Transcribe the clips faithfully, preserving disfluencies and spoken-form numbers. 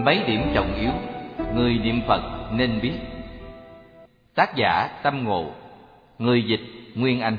Mấy điểm trọng yếu người niệm Phật nên biết. Tác giả Tâm Ngộ. Người dịch Nguyên Anh.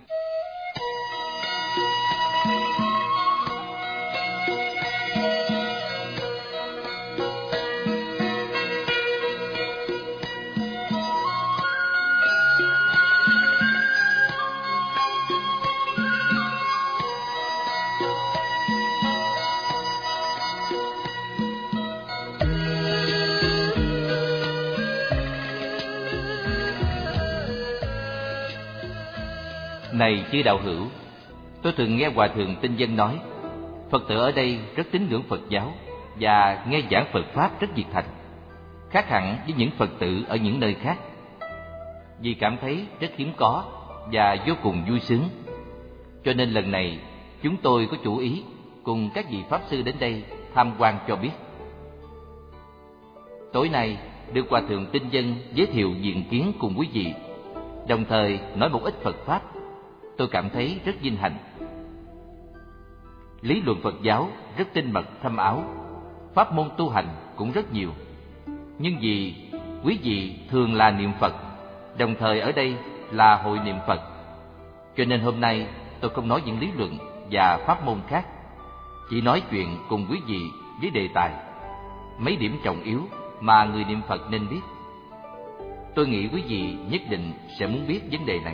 Này chư đạo hữu, tôi thường nghe Hòa Thượng Tinh Dân nói, Phật tử ở đây rất tín ngưỡng Phật giáo và nghe giảng Phật Pháp rất nhiệt thành, khác hẳn với những Phật tử ở những nơi khác. Vì cảm thấy rất hiếm có và vô cùng vui sướng, cho nên lần này chúng tôi có chủ ý cùng các vị Pháp Sư đến đây tham quan cho biết. Tối nay được Hòa Thượng Tinh Dân giới thiệu diện kiến cùng quý vị, đồng thời nói một ít Phật Pháp. Tôi cảm thấy rất vinh hạnh. Lý luận Phật giáo rất tinh mật thâm áo, pháp môn tu hành cũng rất nhiều. Nhưng vì quý vị thường là niệm Phật, đồng thời ở đây là hội niệm Phật, cho nên hôm nay tôi không nói những lý luận và pháp môn khác, chỉ nói chuyện cùng quý vị với đề tài mấy điểm trọng yếu mà người niệm Phật nên biết. Tôi nghĩ quý vị nhất định sẽ muốn biết vấn đề này.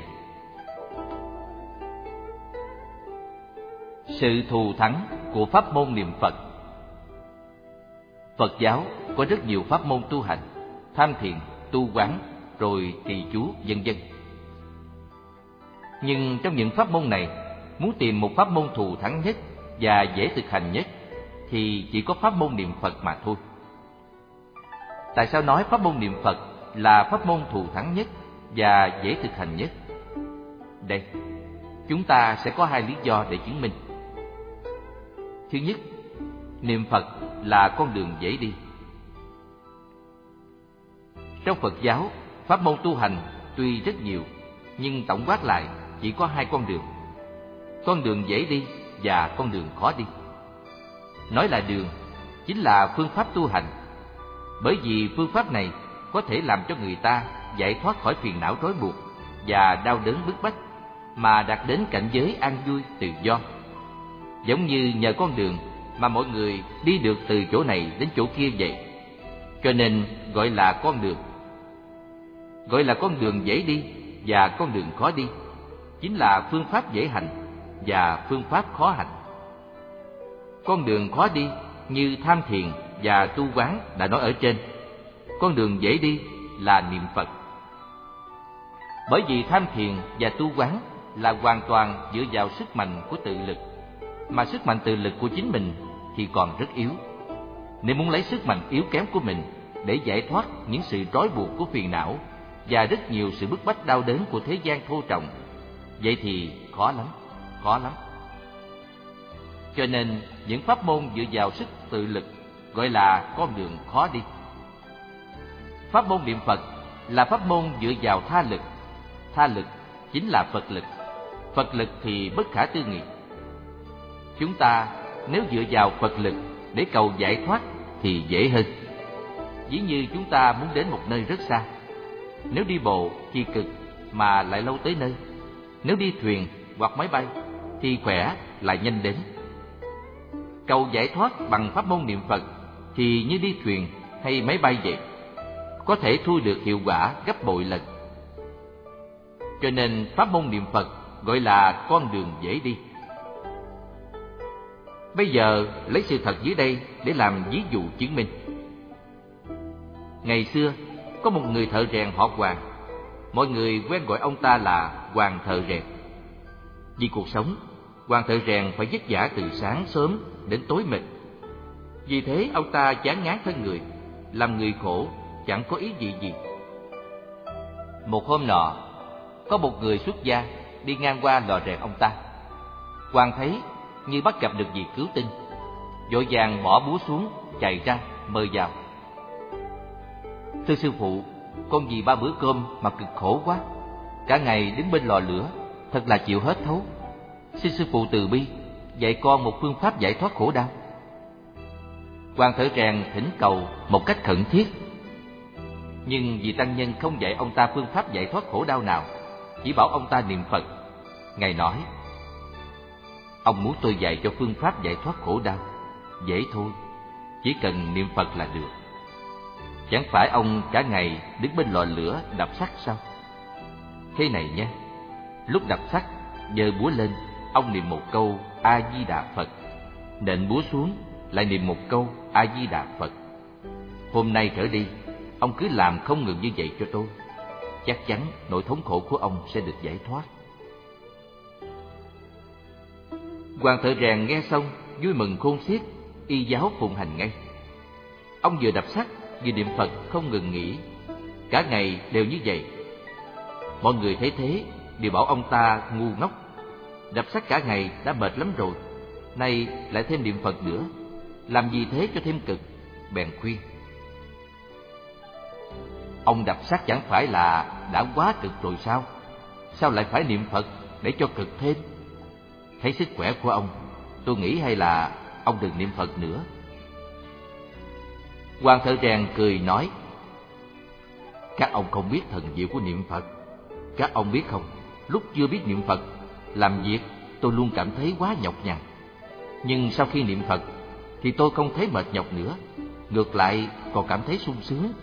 Sự thù thắng của pháp môn niệm Phật. Phật giáo có rất nhiều pháp môn tu hành, tham thiền, tu quán, rồi trì chú, vân vân. Nhưng trong những pháp môn này, muốn tìm một pháp môn thù thắng nhất và dễ thực hành nhất thì chỉ có pháp môn niệm Phật mà thôi. Tại sao nói pháp môn niệm Phật là pháp môn thù thắng nhất và dễ thực hành nhất? Đây, chúng ta sẽ có hai lý do để chứng minh. Thứ nhất, niệm Phật là con đường dễ đi. Trong Phật giáo, pháp môn tu hành tuy rất nhiều, nhưng tổng quát lại chỉ có hai con đường: con đường dễ đi và con đường khó đi. Nói là đường, chính là phương pháp tu hành, bởi vì phương pháp này có thể làm cho người ta giải thoát khỏi phiền não trói buộc và đau đớn bức bách, mà đạt đến cảnh giới an vui tự do. Giống như nhờ con đường mà mọi người đi được từ chỗ này đến chỗ kia vậy, cho nên gọi là con đường. Gọi là con đường dễ đi và con đường khó đi, chính là phương pháp dễ hành và phương pháp khó hành. Con đường khó đi như tham thiền và tu quán đã nói ở trên. Con đường dễ đi là niệm Phật. Bởi vì tham thiền và tu quán là hoàn toàn dựa vào sức mạnh của tự lực, mà sức mạnh tự lực của chính mình thì còn rất yếu. Nếu muốn lấy sức mạnh yếu kém của mình để giải thoát những sự trói buộc của phiền não và rất nhiều sự bức bách đau đớn của thế gian thô trọng, vậy thì khó lắm, khó lắm. Cho nên những pháp môn dựa vào sức tự lực gọi là con đường khó đi. Pháp môn niệm Phật là pháp môn dựa vào tha lực. Tha lực chính là Phật lực. Phật lực thì bất khả tư nghị. Chúng ta nếu dựa vào Phật lực để cầu giải thoát thì dễ hơn. Ví như chúng ta muốn đến một nơi rất xa, nếu đi bộ thì cực mà lại lâu tới nơi. Nếu đi thuyền hoặc máy bay thì khỏe lại nhanh đến. Cầu giải thoát bằng pháp môn niệm Phật thì như đi thuyền hay máy bay vậy, có thể thu được hiệu quả gấp bội lần. Cho nên pháp môn niệm Phật gọi là con đường dễ đi. Bây giờ lấy sự thật dưới đây để làm ví dụ chứng minh. Ngày xưa có một người thợ rèn họ Hoàng. Mọi người quen gọi ông ta là Hoàng thợ rèn. Vì cuộc sống, Hoàng thợ rèn phải vất vả từ sáng sớm đến tối mệt. Vì thế ông ta chán ngán thân người, làm người khổ, chẳng có ý gì gì. Một hôm nọ, có một người xuất gia đi ngang qua lò rèn ông ta. Hoàng thấy như bắt gặp được gì cứu tinh, vội vàng bỏ búa xuống, chạy ra mời vào. Thưa sư phụ, con vì ba bữa cơm mà cực khổ quá, cả ngày đứng bên lò lửa, thật là chịu hết thấu. Xin sư phụ từ bi dạy con một phương pháp giải thoát khổ đau. Hoàng thợ rèn thỉnh cầu một cách khẩn thiết, nhưng vị tăng nhân không dạy ông ta phương pháp giải thoát khổ đau nào, chỉ bảo ông ta niệm Phật. Ngài nói: ông muốn tôi dạy cho phương pháp giải thoát khổ đau? Dễ thôi, chỉ cần niệm Phật là được. Chẳng phải ông cả ngày đứng bên lò lửa đập sắt sao? Thế này nhé, lúc đập sắt, giơ búa lên, ông niệm một câu A Di Đà Phật, nện búa xuống lại niệm một câu A Di Đà Phật. Hôm nay trở đi, ông cứ làm không ngừng như vậy cho tôi. Chắc chắn nỗi thống khổ của ông sẽ được giải thoát. Hoàng thợ rèn nghe xong vui mừng khôn xiết, y giáo phụng hành ngay. Ông vừa đập sắt vừa niệm Phật không ngừng nghỉ, cả ngày đều như vậy. Mọi người thấy thế đều bảo ông ta ngu ngốc, đập sắt cả ngày đã mệt lắm rồi, nay lại thêm niệm Phật nữa, làm gì thế cho thêm cực. Bèn khuyên: ông đập sắt chẳng phải là đã quá cực rồi sao? Sao lại phải niệm Phật để cho cực thêm? Thấy sức khỏe của ông, tôi nghĩ hay là ông đừng niệm Phật nữa. Hoàng thợ rèn cười nói: các ông không biết thần diệu của niệm Phật. Các ông biết không, lúc chưa biết niệm Phật, làm việc tôi luôn cảm thấy quá nhọc nhằn. Nhưng sau khi niệm Phật thì tôi không thấy mệt nhọc nữa, ngược lại còn cảm thấy sung sướng.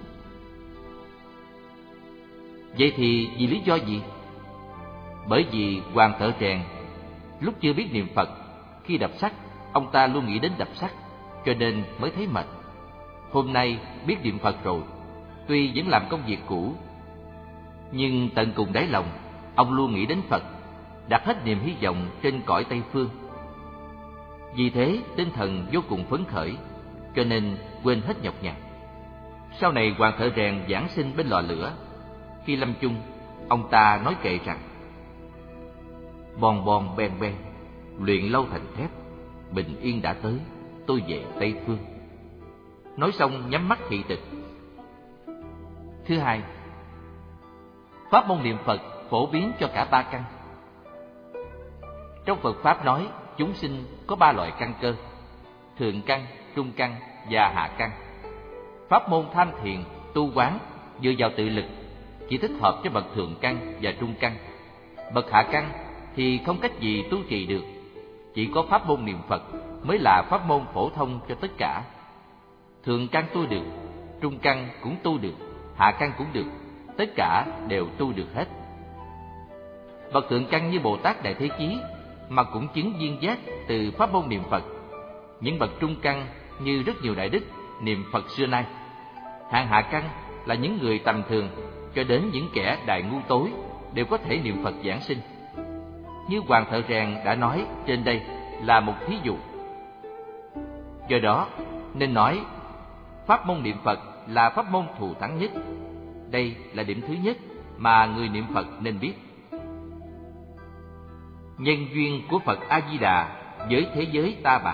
Vậy thì vì lý do gì? Bởi vì hoàng thợ rèn lúc chưa biết niệm Phật, khi đập sắt ông ta luôn nghĩ đến đập sắt, cho nên mới thấy mệt. Hôm nay biết niệm Phật rồi, tuy vẫn làm công việc cũ, nhưng tận cùng đáy lòng ông luôn nghĩ đến Phật, đặt hết niềm hy vọng trên cõi Tây Phương. Vì thế tinh thần vô cùng phấn khởi, cho nên quên hết nhọc nhằn. Sau này hoàng thợ rèn giảng sinh bên lò lửa. Khi lâm chung, ông ta nói kệ rằng: bon bon ben ben, luyện lâu thành thép, bình yên đã tới, tôi về Tây Phương. Nói xong nhắm mắt thị tịch. Thứ hai, pháp môn niệm Phật phổ biến cho cả ba căn. Trong Phật pháp nói chúng sinh có ba loại căn cơ: thượng căn, trung căn và hạ căn. Pháp môn tham thiền, tu quán dựa vào tự lực chỉ thích hợp cho bậc thượng căn và trung căn. Bậc hạ căn thì không cách gì tu trì được. Chỉ có pháp môn niệm Phật mới là pháp môn phổ thông cho tất cả. Thượng căn tu được, trung căn cũng tu được, hạ căn cũng được, tất cả đều tu được hết. Bậc thượng căn như Bồ Tát Đại Thế Chí mà cũng chứng viên giác từ pháp môn niệm Phật. Những bậc trung căn như rất nhiều đại đức niệm Phật xưa nay. Hạng hạ căn là những người tầm thường cho đến những kẻ đại ngu tối đều có thể niệm Phật giảng sinh. Như hoàng thợ rèn đã nói trên đây là một thí dụ. Do đó nên nói pháp môn niệm Phật là pháp môn thù thắng nhất. Đây là điểm thứ nhất mà người niệm Phật nên biết. Nhân duyên của Phật A Di Đà với thế giới ta bà.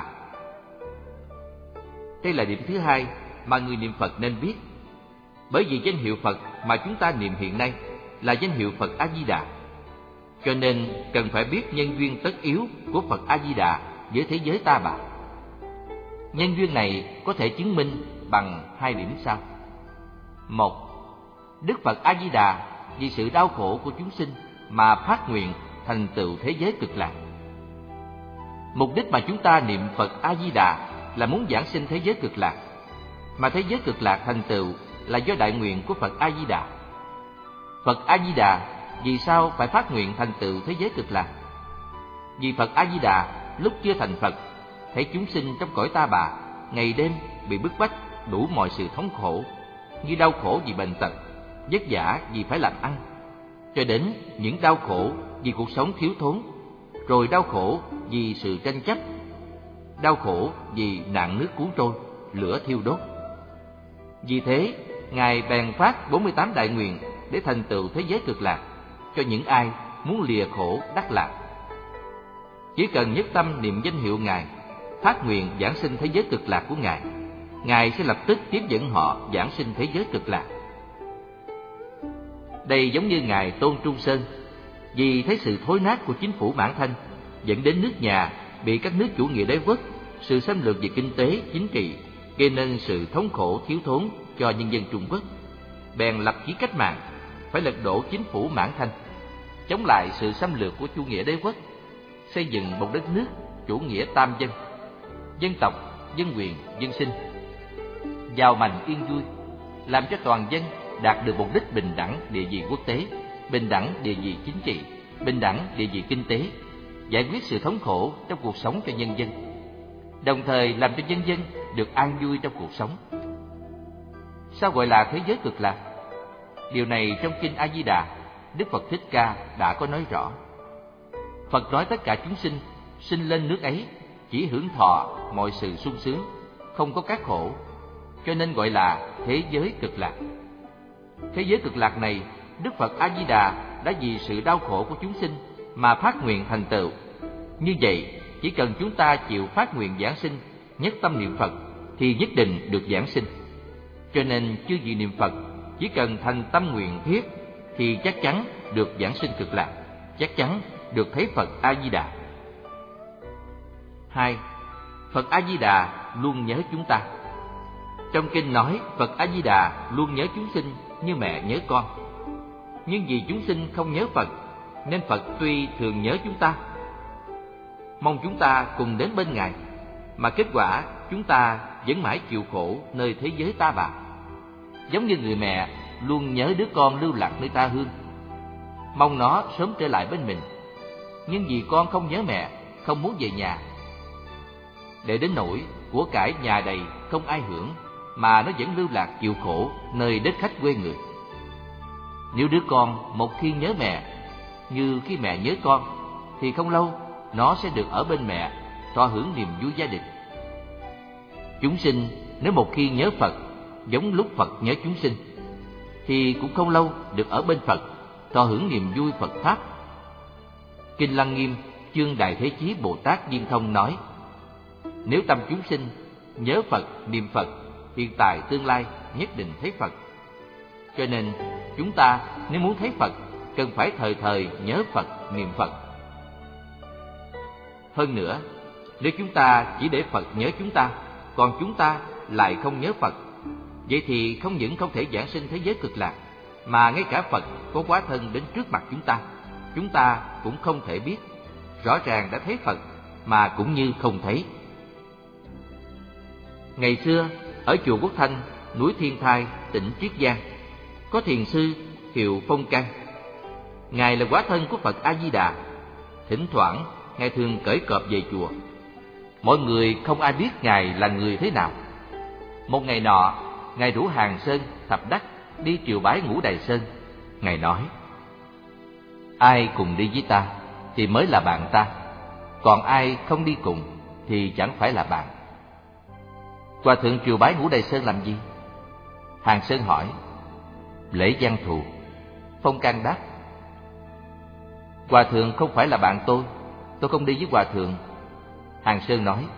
Đây là điểm thứ hai mà người niệm Phật nên biết. Bởi vì danh hiệu Phật mà chúng ta niệm hiện nay là danh hiệu Phật A Di Đà, cho nên cần phải biết nhân duyên tất yếu của Phật A Di Đà với thế giới ta bà. Nhân duyên này có thể chứng minh bằng hai điểm sau. Một, Đức Phật A Di Đà vì sự đau khổ của chúng sinh mà phát nguyện thành tựu thế giới cực lạc. Mục đích mà chúng ta niệm Phật A Di Đà là muốn giảng sinh thế giới cực lạc, mà thế giới cực lạc thành tựu là do đại nguyện của Phật A Di Đà. Phật A Di Đà vì sao phải phát nguyện thành tựu thế giới cực lạc? Vì Phật A Di Đà lúc chưa thành Phật thấy chúng sinh trong cõi ta bà ngày đêm bị bức bách đủ mọi sự thống khổ, như đau khổ vì bệnh tật, vất vả vì phải làm ăn, cho đến những đau khổ vì cuộc sống thiếu thốn, rồi đau khổ vì sự tranh chấp, đau khổ vì nạn nước cuốn trôi, lửa thiêu đốt. Vì thế, Ngài bèn phát bốn mươi tám đại nguyện để thành tựu thế giới cực lạc cho những ai muốn lìa khổ đắc lạc. Chỉ cần nhất tâm niệm danh hiệu Ngài, phát nguyện giảng sinh thế giới cực lạc của Ngài, Ngài sẽ lập tức tiếp dẫn họ giảng sinh thế giới cực lạc. Đây giống như Ngài Tôn Trung Sơn, vì thấy sự thối nát của chính phủ Mãn Thanh dẫn đến nước nhà bị các nước chủ nghĩa đế quốc, sự xâm lược về kinh tế, chính trị, gây nên sự thống khổ thiếu thốn cho nhân dân Trung Quốc, bèn lập chí cách mạng, phải lật đổ chính phủ Mãn Thanh, chống lại sự xâm lược của chủ nghĩa đế quốc, xây dựng một đất nước chủ nghĩa tam dân, dân tộc, dân quyền, dân sinh, giàu mạnh yên vui, làm cho toàn dân đạt được mục đích bình đẳng địa vị quốc tế, bình đẳng địa vị chính trị, bình đẳng địa vị kinh tế, giải quyết sự thống khổ trong cuộc sống cho nhân dân, đồng thời làm cho nhân dân được an vui trong cuộc sống. Sao gọi là thế giới cực lạc? Điều này trong kinh A Di Đà, Đức Phật Thích Ca đã có nói rõ. Phật nói tất cả chúng sinh sinh lên nước ấy chỉ hưởng thọ mọi sự sung sướng, không có các khổ, cho nên gọi là thế giới cực lạc. Thế giới cực lạc này, Đức Phật A Di Đà đã vì sự đau khổ của chúng sinh mà phát nguyện thành tựu. Như vậy, chỉ cần chúng ta chịu phát nguyện giảng sinh, nhất tâm niệm Phật thì nhất định được giảng sinh. Cho nên chư vị niệm Phật chỉ cần thành tâm nguyện thiết thì chắc chắn được giảng sinh cực lạc, chắc chắn được thấy Phật A Di Đà. Hai, Phật A Di Đà luôn nhớ chúng ta. Trong kinh nói Phật A Di Đà luôn nhớ chúng sinh như mẹ nhớ con. Nhưng vì chúng sinh không nhớ Phật, nên Phật tuy thường nhớ chúng ta, mong chúng ta cùng đến bên Ngài, mà kết quả chúng ta vẫn mãi chịu khổ nơi thế giới ta bà. Giống như người mẹ luôn nhớ đứa con lưu lạc nơi ta hương, mong nó sớm trở lại bên mình. Nhưng vì con không nhớ mẹ, không muốn về nhà, để đến nỗi của cải nhà đầy không ai hưởng, mà nó vẫn lưu lạc chịu khổ nơi đất khách quê người. Nếu đứa con một khi nhớ mẹ như khi mẹ nhớ con, thì không lâu nó sẽ được ở bên mẹ, thọ hưởng niềm vui gia đình. Chúng sinh nếu một khi nhớ Phật giống lúc Phật nhớ chúng sinh, thì cũng không lâu được ở bên Phật, thọ hưởng niềm vui Phật Pháp. Kinh Lăng Nghiêm chương Đại Thế Chí Bồ Tát Viên Thông nói: nếu tâm chúng sinh nhớ Phật, niệm Phật, hiện tại tương lai nhất định thấy Phật. Cho nên chúng ta nếu muốn thấy Phật, cần phải thời thời nhớ Phật, niệm Phật. Hơn nữa, nếu chúng ta chỉ để Phật nhớ chúng ta, còn chúng ta lại không nhớ Phật, vậy thì không những không thể giảng sinh thế giới cực lạc, mà ngay cả Phật có hóa thân đến trước mặt chúng ta, chúng ta cũng không thể biết. Rõ ràng đã thấy Phật mà cũng như không thấy. Ngày xưa ở chùa Quốc Thanh, núi Thiên Thai, tỉnh Chiết Giang, có thiền sư hiệu Phong Căn. Ngài là hóa thân của Phật A Di Đà. Thỉnh thoảng Ngài thường cởi cọp về chùa. Mọi người không ai biết Ngài là người thế nào. Một ngày nọ, Ngài rủ Hàng Sơn, Thập Đắc đi triều bái Ngũ Đài Sơn. Ngài nói: ai cùng đi với ta thì mới là bạn ta, còn ai không đi cùng thì chẳng phải là bạn. Hòa thượng triều bái Ngũ Đài Sơn làm gì? Hàng Sơn hỏi. Lễ giang thù. Phong Căn đáp: Hòa thượng không phải là bạn tôi, tôi không đi với Hòa thượng. Hàng Sơn nói.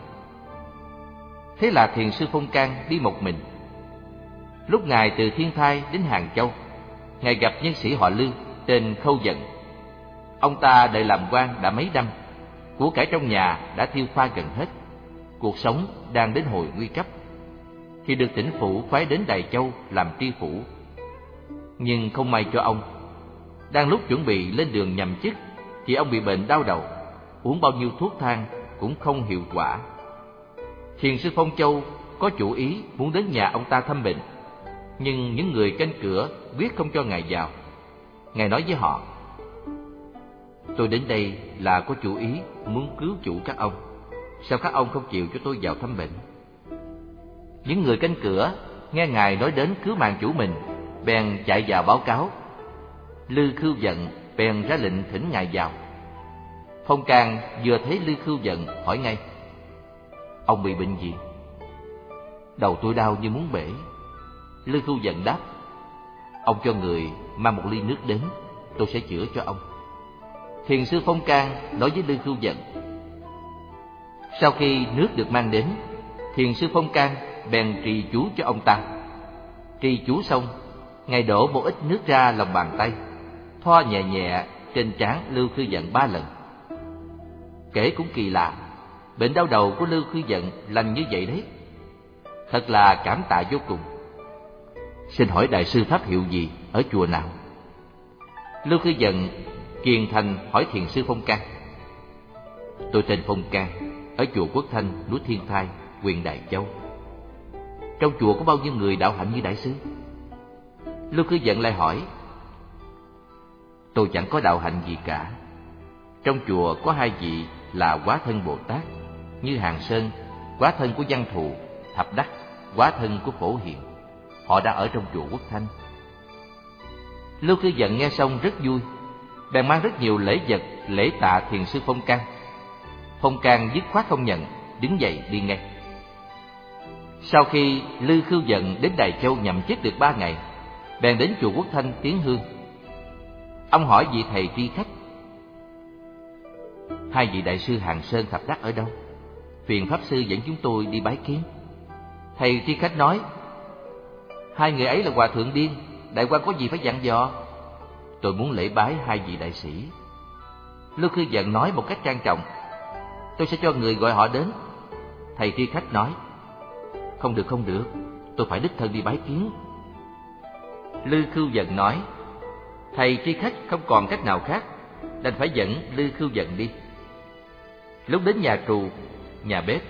Thế là thiền sư Phong Căn đi một mình. Lúc Ngài từ Thiên Thai đến Hàng Châu, Ngài gặp nhân sĩ họ Lư tên Khâu Dận. Ông ta đợi làm quan đã mấy năm, của cải trong nhà đã tiêu pha gần hết, cuộc sống đang đến hồi nguy cấp, thì được tỉnh phủ phái đến Đài Châu làm tri phủ. Nhưng không may cho ông, đang lúc chuẩn bị lên đường nhậm chức thì ông bị bệnh đau đầu, uống bao nhiêu thuốc thang cũng không hiệu quả. Thiền sư Phong Châu có chủ ý muốn đến nhà ông ta thăm bệnh, nhưng những người canh cửa quyết không cho Ngài vào. Ngài nói với họ: tôi đến đây là có chủ ý muốn cứu chủ các ông, sao các ông không chịu cho tôi vào thăm bệnh? Những người canh cửa nghe Ngài nói đến cứu mạng chủ mình, bèn chạy vào báo cáo. Lư Khưu Dận bèn ra lệnh thỉnh Ngài vào. Phong Căn vừa thấy Lư Khưu Dận hỏi ngay: ông bị bệnh gì? Đầu tôi đau như muốn bể. Lư Khưu Dận đáp: ông cho người mang một ly nước đến, tôi sẽ chữa cho ông. Thiền sư Phong Căn nói với Lư Khưu Dận. Sau khi nước được mang đến, thiền sư Phong Căn bèn trì chú cho ông ta. Trì chú xong, Ngài đổ một ít nước ra lòng bàn tay, thoa nhẹ nhẹ trên trán Lưu Khưu Dận ba lần. Kể cũng kỳ lạ, bệnh đau đầu của Lưu Khưu Dận lành như vậy đấy. Thật là cảm tạ vô cùng. Xin hỏi đại sư pháp hiệu gì, ở chùa nào? Lưu Khư Dận kiền thành hỏi thiền sư Phong Can. Tôi tên Phong Can, ở chùa Quốc Thanh, núi Thiên Thai, huyện Đại Châu. Trong chùa có bao nhiêu người đạo hạnh như đại sư? Lưu Khư Dận lại hỏi. Tôi chẳng có đạo hạnh gì cả. Trong chùa có hai vị là hóa thân Bồ Tát, như Hàng Sơn, hóa thân của Văn Thù, Thập Đắc, hóa thân của Phổ Hiền. Họ đã ở trong chùa Quốc Thanh. Lưu Khư Dận nghe xong rất vui, bèn mang rất nhiều lễ vật lễ tạ thiền sư Phong Can. Phong Can dứt khoát không nhận, đứng dậy đi ngay. Sau khi Lưu Khư Dận đến Đài Châu nhậm chức được ba ngày, bèn đến chùa Quốc Thanh tiến hương. Ông hỏi vị thầy tri khách: hai vị đại sư Hàng Sơn, Thập Đắc ở đâu? Phiền pháp sư dẫn chúng tôi đi bái kiến. Thầy tri khách nói: hai người ấy là hòa thượng điên, đại quan có gì phải dặn dò? Tôi muốn lễ bái hai vị đại sĩ. Lưu Khư Dận nói một cách trang trọng: tôi sẽ cho người gọi họ đến. Thầy tri khách nói: không được, không được, tôi phải đích thân đi bái kiến. Lưu Khư Dận nói: thầy tri khách không còn cách nào khác, đành phải dẫn Lưu Khư Dận đi. Lúc đến nhà trù, nhà bếp,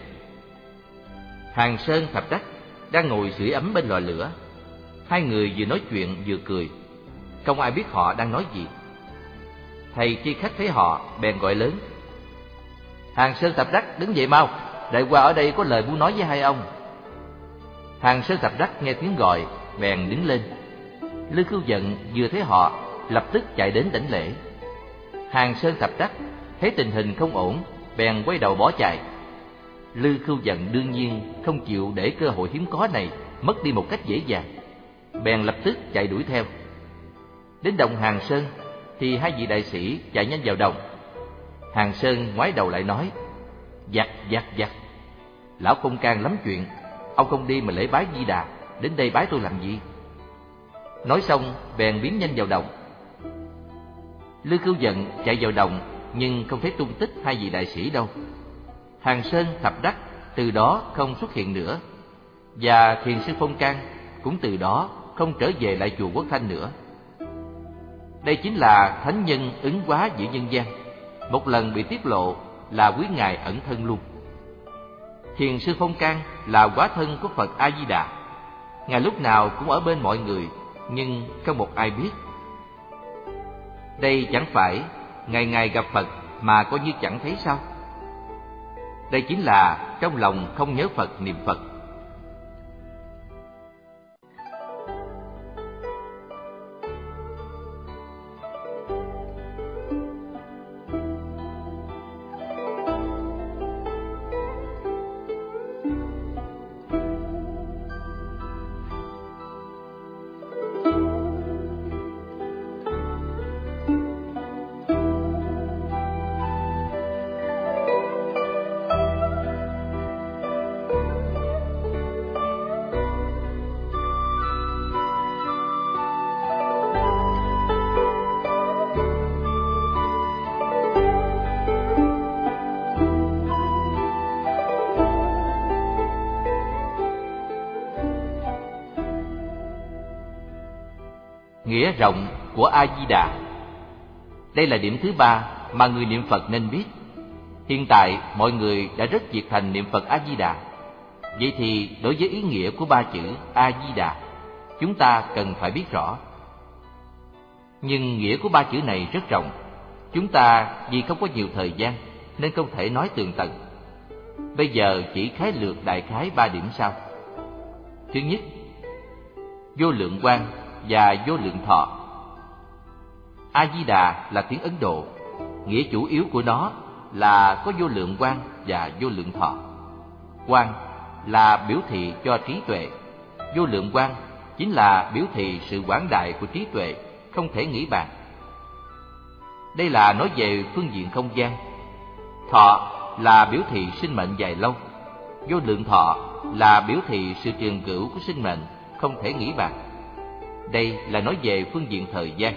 Hàng Sơn, Thập Đắc đang ngồi sưởi ấm bên lò lửa. Hai người vừa nói chuyện vừa cười, không ai biết họ đang nói gì. Thầy tri khách thấy họ bèn gọi lớn: Hàng Sơn, Thập Đắc, đứng dậy mau, đại qua ở đây có lời muốn nói với hai ông. Hàng Sơn, Thập Đắc nghe tiếng gọi bèn đứng lên. Lưu Khư Dận vừa thấy họ lập tức chạy đến đảnh lễ. Hàng Sơn, Thập Đắc thấy tình hình không ổn bèn quay đầu bỏ chạy. Lưu Khư Dận đương nhiên không chịu để cơ hội hiếm có này mất đi một cách dễ dàng, bèn lập tức chạy đuổi theo. Đến đồng Hàng Sơn thì hai vị đại sĩ chạy nhanh vào đồng. Hàng Sơn ngoái đầu lại nói: Giặc, giặc, giặc, lão Phong Can lắm chuyện, ông không đi mà lễ bái Di Đà, đến đây bái tôi làm gì? Nói xong bèn biến nhanh vào đồng. Lưu Khư Dận chạy vào đồng nhưng không thấy tung tích hai vị đại sĩ đâu. Hàng Sơn, Thập Đắc từ đó không xuất hiện nữa, và thiền sư Phong Can cũng từ đó không trở về lại chùa Quốc Thanh nữa. Đây chính là thánh nhân ứng hóa giữa nhân gian, một lần bị tiết lộ là quý ngài ẩn thân luôn. Thiền sư Phong Can là hóa thân của Phật A Di Đà, ngài lúc nào cũng ở bên mọi người nhưng không một ai biết. Đây chẳng phải ngày ngày gặp Phật mà coi như chẳng thấy sao? Đây chính là trong lòng không nhớ Phật niệm Phật. Nghĩa rộng của A Di Đà. Đây là điểm thứ ba mà người niệm Phật nên biết. Hiện tại mọi người đã rất nhiệt thành niệm Phật A Di Đà. Vậy thì đối với ý nghĩa của ba chữ A Di Đà, chúng ta cần phải biết rõ. Nhưng nghĩa của ba chữ này rất rộng, chúng ta vì không có nhiều thời gian nên không thể nói tường tận. Bây giờ chỉ khái lược đại khái ba điểm sau. Thứ nhất, vô lượng quang và vô lượng thọ. A Di Đà là tiếng Ấn Độ, nghĩa chủ yếu của nó là có vô lượng quang và vô lượng thọ. Quang là biểu thị cho trí tuệ, vô lượng quang chính là biểu thị sự quảng đại của trí tuệ không thể nghĩ bàn. Đây là nói về phương diện không gian. Thọ là biểu thị sinh mệnh dài lâu, vô lượng thọ là biểu thị sự trường cửu của sinh mệnh không thể nghĩ bàn. Đây là nói về phương diện thời gian.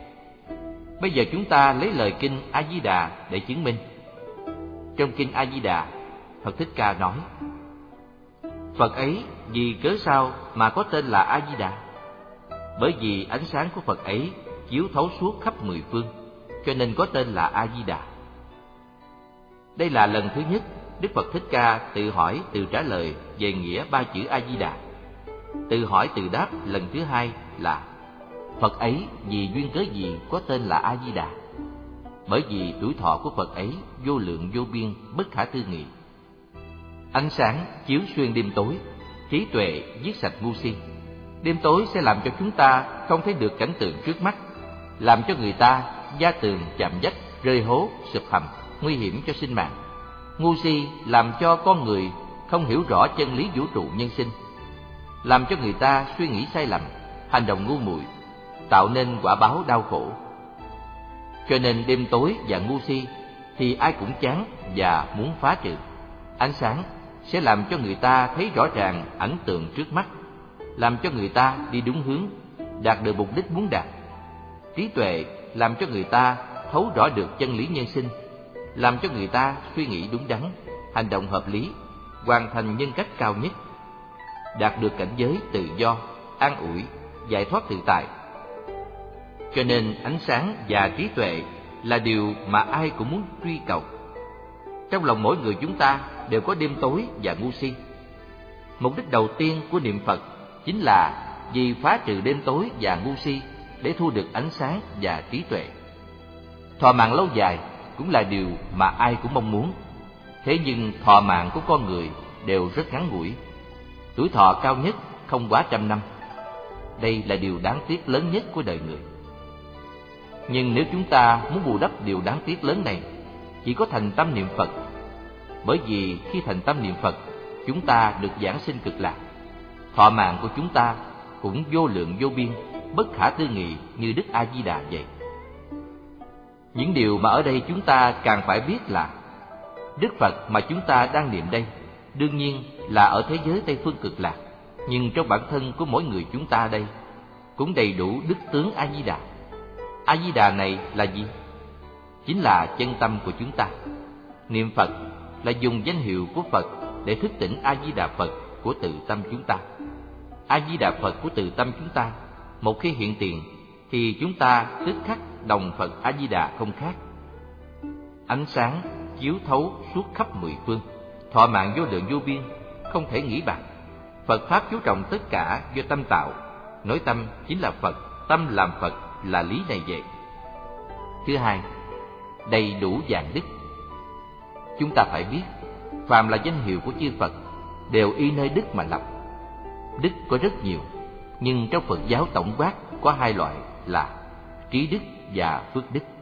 Bây giờ chúng ta lấy lời kinh A Di Đà để chứng minh. Trong kinh A Di Đà, Phật Thích Ca nói: Phật ấy vì cớ sao mà có tên là A Di Đà? Bởi vì ánh sáng của Phật ấy chiếu thấu suốt khắp mười phương, cho nên có tên là A Di Đà. Đây là lần thứ nhất Đức Phật Thích Ca tự hỏi tự trả lời về nghĩa ba chữ A Di Đà. Tự hỏi tự đáp lần thứ hai là Phật ấy vì duyên cớ gì có tên là A Di Đà? Bởi vì tuổi thọ của Phật ấy vô lượng vô biên, bất khả tư nghị. Ánh sáng chiếu xuyên đêm tối, trí tuệ giết sạch ngu si. Đêm tối sẽ làm cho chúng ta không thấy được cảnh tượng trước mắt, làm cho người ta da tường chạm vách, rơi hố, sụp hầm, nguy hiểm cho sinh mạng. Ngu si làm cho con người không hiểu rõ chân lý vũ trụ nhân sinh, làm cho người ta suy nghĩ sai lầm, hành động ngu muội, tạo nên quả báo đau khổ. Cho nên đêm tối và ngu si thì ai cũng chán và muốn phá trừ. Ánh sáng sẽ làm cho người ta thấy rõ ràng ảnh tượng trước mắt, làm cho người ta đi đúng hướng, đạt được mục đích muốn đạt. Trí tuệ làm cho người ta thấu rõ được chân lý nhân sinh, làm cho người ta suy nghĩ đúng đắn, hành động hợp lý, hoàn thành nhân cách cao nhất, đạt được cảnh giới tự do, an ủi, giải thoát tự tại. Cho nên ánh sáng và trí tuệ là điều mà ai cũng muốn truy cầu. Trong lòng mỗi người chúng ta đều có đêm tối và ngu si. Mục đích đầu tiên của niệm Phật chính là vì phá trừ đêm tối và ngu si để thu được ánh sáng và trí tuệ. Thọ mạng lâu dài cũng là điều mà ai cũng mong muốn. Thế nhưng thọ mạng của con người đều rất ngắn ngủi. Tuổi thọ cao nhất không quá trăm năm. Đây là điều đáng tiếc lớn nhất của đời người. Nhưng nếu chúng ta muốn bù đắp điều đáng tiếc lớn này, chỉ có thành tâm niệm Phật. Bởi vì khi thành tâm niệm Phật, chúng ta được giảng sinh cực lạc. Thọ mạng của chúng ta cũng vô lượng vô biên, bất khả tư nghị như Đức A Di Đà vậy. Những điều mà ở đây chúng ta càng phải biết là Đức Phật mà chúng ta đang niệm đây đương nhiên là ở thế giới Tây phương cực lạc, nhưng trong bản thân của mỗi người chúng ta đây cũng đầy đủ đức tướng A Di Đà. A Di Đà này là gì? Chính là chân tâm của chúng ta. Niệm Phật là dùng danh hiệu của Phật để thức tỉnh A Di Đà Phật của tự tâm chúng ta. A Di Đà Phật của tự tâm chúng ta một khi hiện tiền thì chúng ta tức khắc đồng Phật A Di Đà không khác. Ánh sáng chiếu thấu suốt khắp mười phương, thọ mạng vô lượng vô biên, không thể nghĩ bàn. Phật pháp chú trọng tất cả do tâm tạo, nói tâm chính là Phật, tâm làm Phật là lý này vậy. Thứ hai, đầy đủ vạn đức. Chúng ta phải biết, phàm là danh hiệu của chư Phật đều y nơi đức mà lập. Đức có rất nhiều, nhưng trong Phật giáo tổng quát có hai loại là trí đức và phước đức.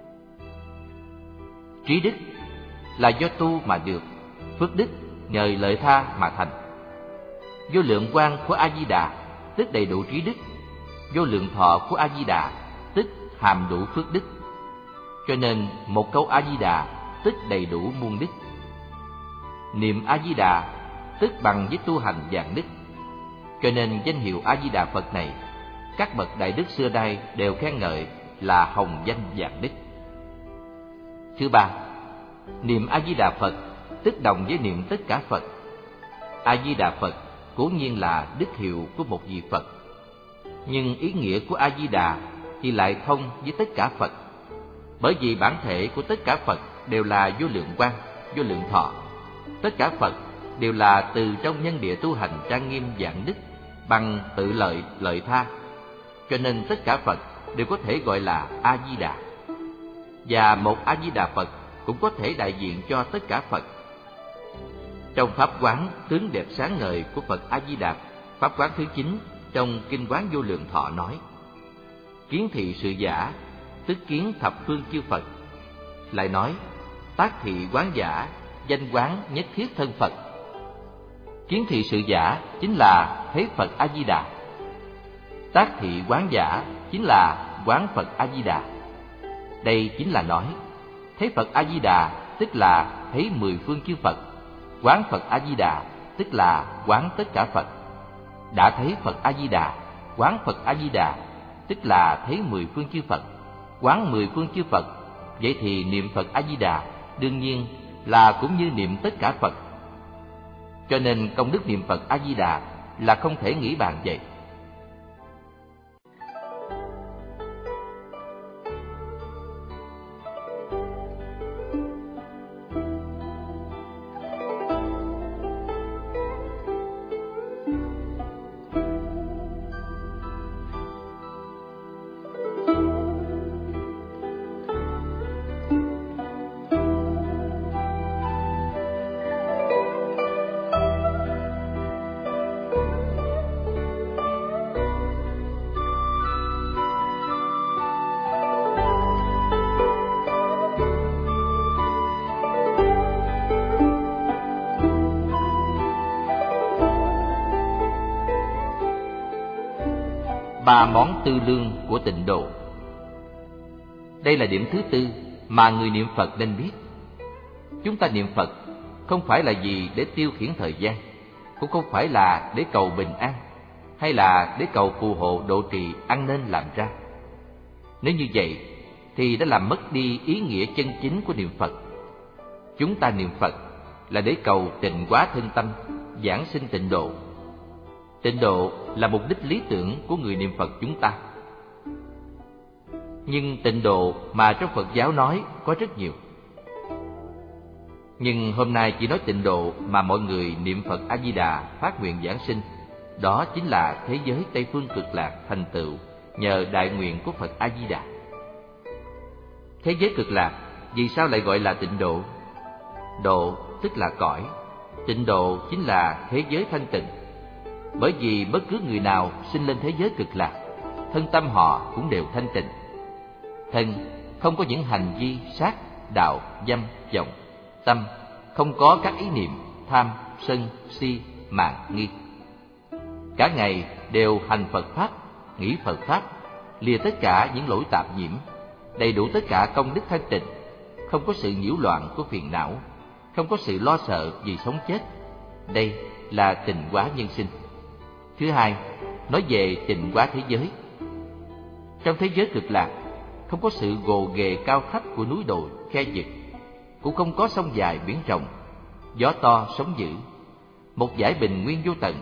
Trí đức là do tu mà được, phước đức nhờ lợi tha mà thành. Vô lượng quang của A Di Đà tức đầy đủ trí đức, vô lượng thọ của A Di Đà tức hàm đủ phước đức. Cho nên một câu A Di Đà tức đầy đủ muôn đức. Niệm A Di Đà tức bằng với tu hành vạn đức. Cho nên danh hiệu A Di Đà Phật này, các bậc đại đức xưa nay đều khen ngợi là hồng danh vạn đức. Thứ ba, niệm A Di Đà Phật tức đồng với niệm tất cả Phật. A Di Đà Phật cố nhiên là đức hiệu của một vị Phật, nhưng ý nghĩa của A Di Đà thì lại thông với tất cả Phật. Bởi vì bản thể của tất cả Phật đều là vô lượng quang, vô lượng thọ. Tất cả Phật đều là từ trong nhân địa tu hành trang nghiêm vạn đức bằng tự lợi lợi tha. Cho nên tất cả Phật đều có thể gọi là A Di Đà. Và một A Di Đà Phật cũng có thể đại diện cho tất cả Phật. Trong pháp quán tướng đẹp sáng ngời của Phật A Di Đà, pháp quán thứ chín trong kinh Quán Vô Lượng Thọ nói: kiến thị sự giả, tức kiến thập phương chư Phật. Lại nói: tác thị quán giả, danh quán nhất thiết thân Phật. Kiến thị sự giả chính là thấy Phật A Di Đà. Tác thị quán giả chính là quán Phật A Di Đà. Đây chính là nói thấy Phật A Di Đà tức là thấy mười phương chư Phật, quán Phật A Di Đà tức là quán tất cả Phật. Đã thấy Phật A Di Đà, quán Phật A Di Đà tức là thấy mười phương chư Phật, quán mười phương chư Phật. Vậy thì niệm Phật A Di Đà đương nhiên là cũng như niệm tất cả Phật. Cho nên công đức niệm Phật A Di Đà là không thể nghĩ bàn vậy. Ba món tư lương của tịnh độ. Đây là điểm thứ tư mà người niệm Phật nên biết. Chúng ta niệm Phật không phải là gì để tiêu khiển thời gian, cũng không phải là để cầu bình an, hay là để cầu phù hộ độ trì ăn nên làm ra. Nếu như vậy thì đã làm mất đi ý nghĩa chân chính của niệm Phật. Chúng ta niệm Phật là để cầu tịnh hóa thân tâm, giảng sinh tịnh độ. Tịnh độ là mục đích lý tưởng của người niệm Phật chúng ta. Nhưng tịnh độ mà trong Phật giáo nói có rất nhiều. Nhưng hôm nay chỉ nói tịnh độ mà mọi người niệm Phật A Di Đà phát nguyện giảng sinh. Đó chính là thế giới Tây phương cực lạc thành tựu nhờ đại nguyện của Phật A Di Đà. Thế giới cực lạc vì sao lại gọi là tịnh độ? Độ tức là cõi, tịnh độ chính là thế giới thanh tịnh. Bởi vì bất cứ người nào sinh lên thế giới cực lạc, thân tâm họ cũng đều thanh tịnh. Thân không có những hành vi sát, đạo, dâm, vọng. Tâm không có các ý niệm tham, sân, si, mạn, nghi. Cả ngày đều hành Phật Pháp, nghĩ Phật Pháp, lìa tất cả những lỗi tạp nhiễm, đầy đủ tất cả công đức thanh tịnh, không có sự nhiễu loạn của phiền não, không có sự lo sợ vì sống chết. Đây là tịnh hóa nhân sinh. Thứ hai, nói về tịnh hóa thế giới. Trong thế giới cực lạc, không có sự gồ ghề cao thấp của núi đồi, khe vực, cũng không có sông dài biển rộng, gió to sóng dữ, một dải bình nguyên vô tận.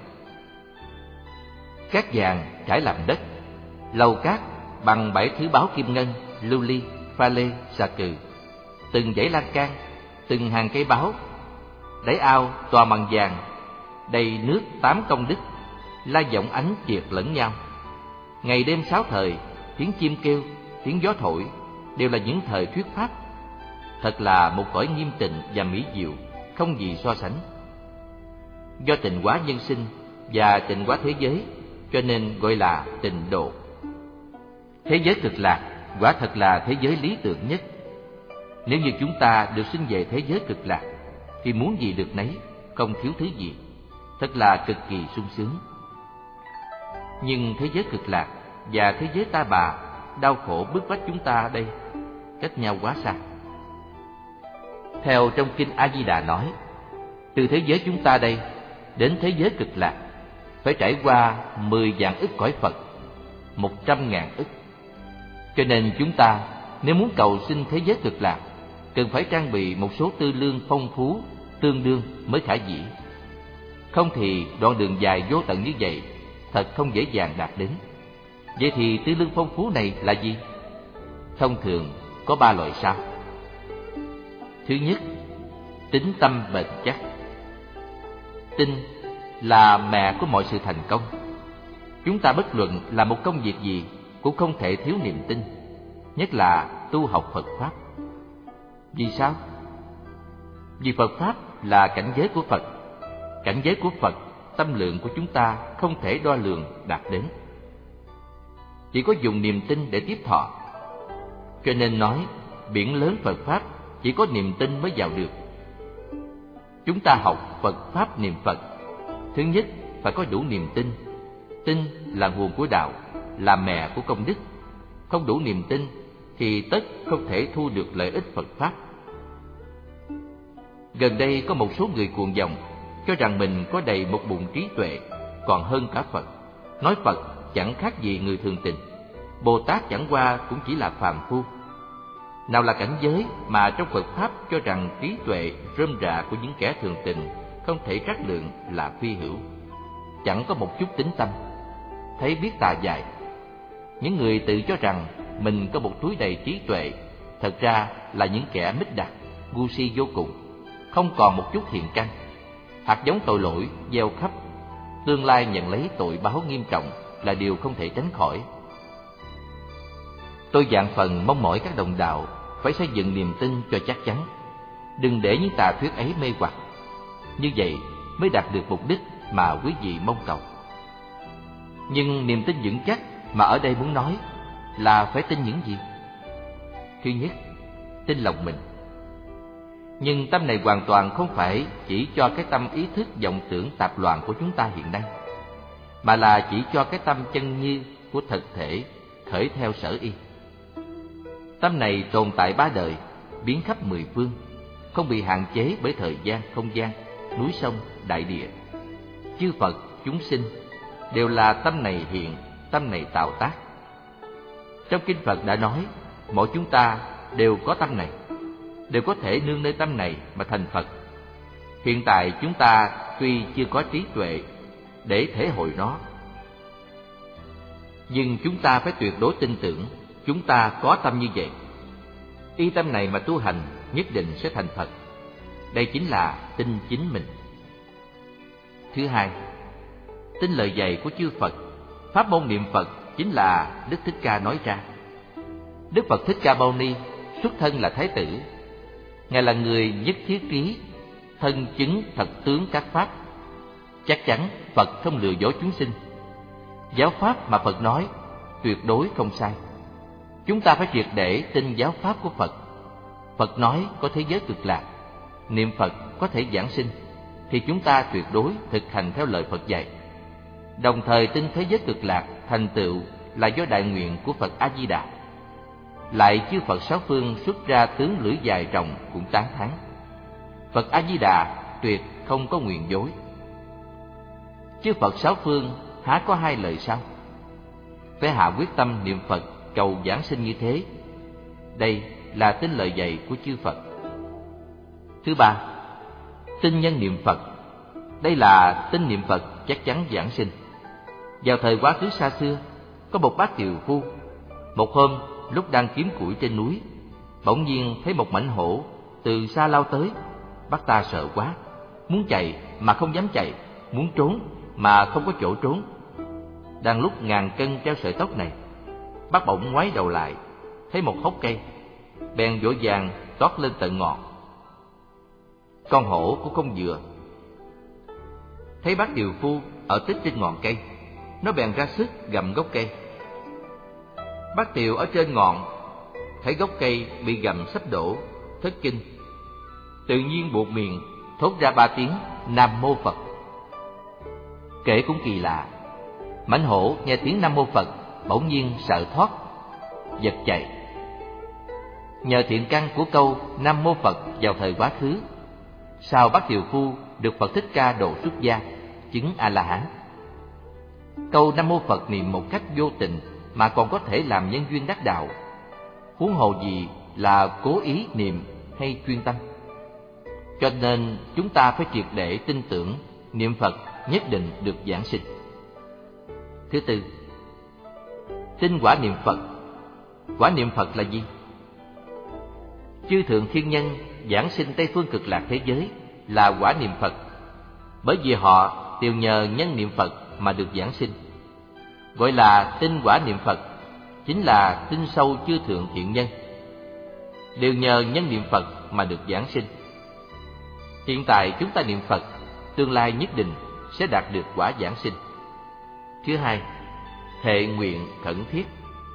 Cát vàng trải làm đất, lầu cát bằng bảy thứ báu kim ngân, lưu ly, pha lê, xà cừ, từng dãy lan can, từng hàng cây báu, đáy ao toàn bằng vàng, đầy nước tám công đức, la giọng ánh triệt lẫn nhau. Ngày đêm sáu thời, tiếng chim kêu, tiếng gió thổi đều là những thời thuyết pháp. Thật là một cõi nghiêm tịnh và mỹ diệu, không gì so sánh. Do tịnh hóa nhân sinh và tịnh hóa thế giới, cho nên gọi là tịnh độ. Thế giới cực lạc quả thật là thế giới lý tưởng nhất. Nếu như chúng ta được sinh về thế giới cực lạc, thì muốn gì được nấy, không thiếu thứ gì, thật là cực kỳ sung sướng. Nhưng thế giới cực lạc và thế giới ta bà đau khổ bức bách chúng ta đây, cách nhau quá xa. Theo trong kinh A Di Đà nói, từ thế giới chúng ta đây đến thế giới cực lạc phải trải qua mười vạn ức cõi Phật, một trăm ngàn ức. Cho nên chúng ta nếu muốn cầu sinh thế giới cực lạc, cần phải trang bị một số tư lương phong phú tương đương mới khả dĩ. Không thì đoạn đường dài vô tận như vậy thật không dễ dàng đạt đến. Vậy thì tư lương phong phú này là gì? Thông thường có ba loại sau. Thứ nhất, tín tâm bền chắc. Tin là mẹ của mọi sự thành công. Chúng ta bất luận làm một công việc gì cũng không thể thiếu niềm tin, nhất là tu học Phật Pháp. Vì sao? Vì Phật Pháp là cảnh giới của Phật. Cảnh giới của Phật, tâm lượng của chúng ta không thể đo lường đạt đến. Chỉ có dùng niềm tin để tiếp thọ. Cho nên nói, biển lớn Phật Pháp chỉ có niềm tin mới vào được. Chúng ta học Phật Pháp niệm Phật, thứ nhất phải có đủ niềm tin. Tin là nguồn của đạo, là mẹ của công đức. Không đủ niềm tin thì tất không thể thu được lợi ích Phật Pháp. Gần đây có một số người cuồng vọng, cho rằng mình có đầy một bụng trí tuệ, còn hơn cả Phật. Nói Phật chẳng khác gì người thường tình, Bồ Tát chẳng qua cũng chỉ là phàm phu. Nào là cảnh giới mà trong Phật Pháp cho rằng trí tuệ rơm rạ của những kẻ thường tình không thể trắc lượng là phi hữu, chẳng có một chút tính tâm, thấy biết tà dại. Những người tự cho rằng mình có một túi đầy trí tuệ, thật ra là những kẻ mít đặc, ngu si vô cùng, không còn một chút thiện căn. Hạt giống tội lỗi gieo khắp, tương lai nhận lấy tội báo nghiêm trọng là điều không thể tránh khỏi. Tôi vạn phần mong mỏi các đồng đạo phải xây dựng niềm tin cho chắc chắn, đừng để những tà thuyết ấy mê hoặc. Như vậy mới đạt được mục đích mà quý vị mong cầu. Nhưng niềm tin vững chắc mà ở đây muốn nói là phải tin những gì? Thứ nhất, tin lòng mình. Nhưng tâm này hoàn toàn không phải chỉ cho cái tâm ý thức vọng tưởng tạp loạn của chúng ta hiện nay, mà là chỉ cho cái tâm chân như của thực thể khởi theo sở y. Tâm này tồn tại ba đời, biến khắp mười phương, không bị hạn chế bởi thời gian, không gian, núi sông, đại địa. Chư Phật, chúng sinh đều là tâm này hiện, tâm này tạo tác. Trong kinh Phật đã nói, mỗi chúng ta đều có tâm này, đều có thể nương nơi tâm này mà thành Phật. Hiện tại chúng ta tuy chưa có trí tuệ để thể hội nó, nhưng chúng ta phải tuyệt đối tin tưởng chúng ta có tâm như vậy. Y tâm này mà tu hành nhất định sẽ thành Phật. Đây chính là tin chính mình. Thứ hai, tin lời dạy của chư Phật. Pháp môn niệm Phật chính là Đức Thích Ca nói ra. Đức Phật Thích Ca Mâu Ni xuất thân là Thái tử. Ngài là người nhất thiết trí, thân chứng thật tướng các pháp. Chắc chắn Phật không lừa dối chúng sinh. Giáo pháp mà Phật nói tuyệt đối không sai. Chúng ta phải triệt để tin giáo pháp của Phật. Phật nói có thế giới cực lạc, niệm Phật có thể giảng sinh, thì chúng ta tuyệt đối thực hành theo lời Phật dạy. Đồng thời tin thế giới cực lạc thành tựu là do đại nguyện của Phật A Di Đà. Lại chư Phật sáu phương xuất ra tướng lưỡi dài rồng cũng tán thán. Phật A Di Đà tuyệt không có nguyện dối. Chư Phật sáu phương há có hai lời sao? Phải hạ quyết tâm niệm Phật cầu giảng sinh như thế. Đây là tin lời dạy của chư Phật. Thứ ba, tin nhân niệm Phật. Đây là tin niệm Phật chắc chắn giảng sinh. Vào thời quá khứ xa xưa, có một bác tiều phu. Một hôm, lúc đang kiếm củi trên núi, bỗng nhiên thấy một mãnh hổ từ xa lao tới. Bác ta sợ quá, muốn chạy mà không dám chạy, muốn trốn mà không có chỗ trốn. Đang lúc ngàn cân treo sợi tóc này, bác bỗng ngoái đầu lại, thấy một hốc cây, bèn vội vàng tót lên tận ngọn. Con hổ cũng không vừa, thấy bác tiều phu ở tích trên ngọn cây, nó bèn ra sức gặm gốc cây. Bác tiều ở trên ngọn thấy gốc cây bị gặm sắp đổ, thất kinh, tự nhiên buột miệng thốt ra ba tiếng Nam Mô Phật. Kể cũng kỳ lạ, mãnh hổ nghe tiếng Nam Mô Phật bỗng nhiên sợ thoát, giật chạy. Nhờ thiện căn của câu Nam Mô Phật vào thời quá khứ, sau bác tiều phu được Phật Thích Ca độ xuất gia, chứng A La Hán. Câu Nam Mô Phật niệm một cách vô tình mà còn có thể làm nhân duyên đắc đạo, huống hồ gì là cố ý niệm hay chuyên tâm. Cho nên chúng ta phải triệt để tin tưởng niệm Phật nhất định được giảng sinh. Thứ tư, tin quả niệm Phật. Quả niệm Phật là gì? Chư thượng thiên nhân giảng sinh Tây phương cực lạc thế giới là quả niệm Phật, bởi vì họ đều nhờ nhân niệm Phật mà được giảng sinh. Gọi là tin quả niệm Phật chính là tin sâu chư thượng thiện nhân, đều nhờ nhân niệm Phật mà được giảng sinh. Hiện tại chúng ta niệm Phật, tương lai nhất định sẽ đạt được quả giảng sinh. Thứ hai, thệ nguyện khẩn thiết.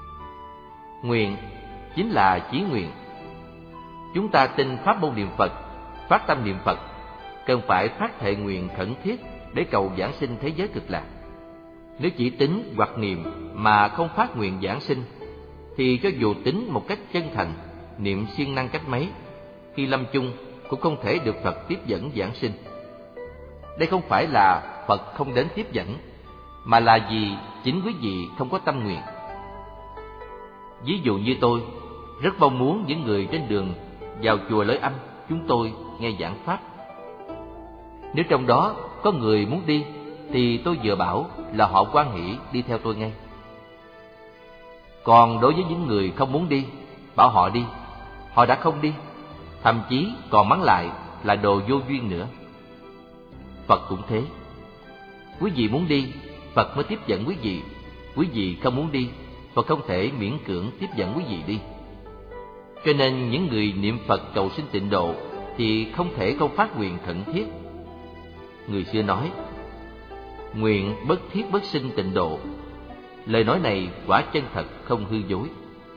Nguyện chính là chí nguyện. Chúng ta tin pháp môn niệm Phật, phát tâm niệm Phật, cần phải phát thệ nguyện khẩn thiết để cầu giảng sinh thế giới cực lạc. Nếu chỉ tính hoặc niệm mà không phát nguyện giảng sinh, thì cho dù tính một cách chân thành, niệm siêng năng cách mấy, khi lâm chung cũng không thể được Phật tiếp dẫn giảng sinh. Đây không phải là Phật không đến tiếp dẫn, mà là vì chính quý vị không có tâm nguyện. Ví dụ như tôi rất mong muốn những người trên đường vào chùa Lợi Âm chúng tôi nghe giảng pháp. Nếu trong đó có người muốn đi thì tôi vừa bảo là họ hoan hỉ đi theo tôi ngay. Còn đối với những người không muốn đi, bảo họ đi, họ đã không đi, thậm chí còn mắng lại là đồ vô duyên nữa. Phật cũng thế. Quý vị muốn đi, Phật mới tiếp dẫn quý vị. Quý vị không muốn đi, Phật không thể miễn cưỡng tiếp dẫn quý vị đi. Cho nên những người niệm Phật cầu sinh tịnh độ thì không thể không phát nguyện khẩn thiết. Người xưa nói, nguyện bất thiết bất sinh tịnh độ. Lời nói này quả chân thật, không hư dối.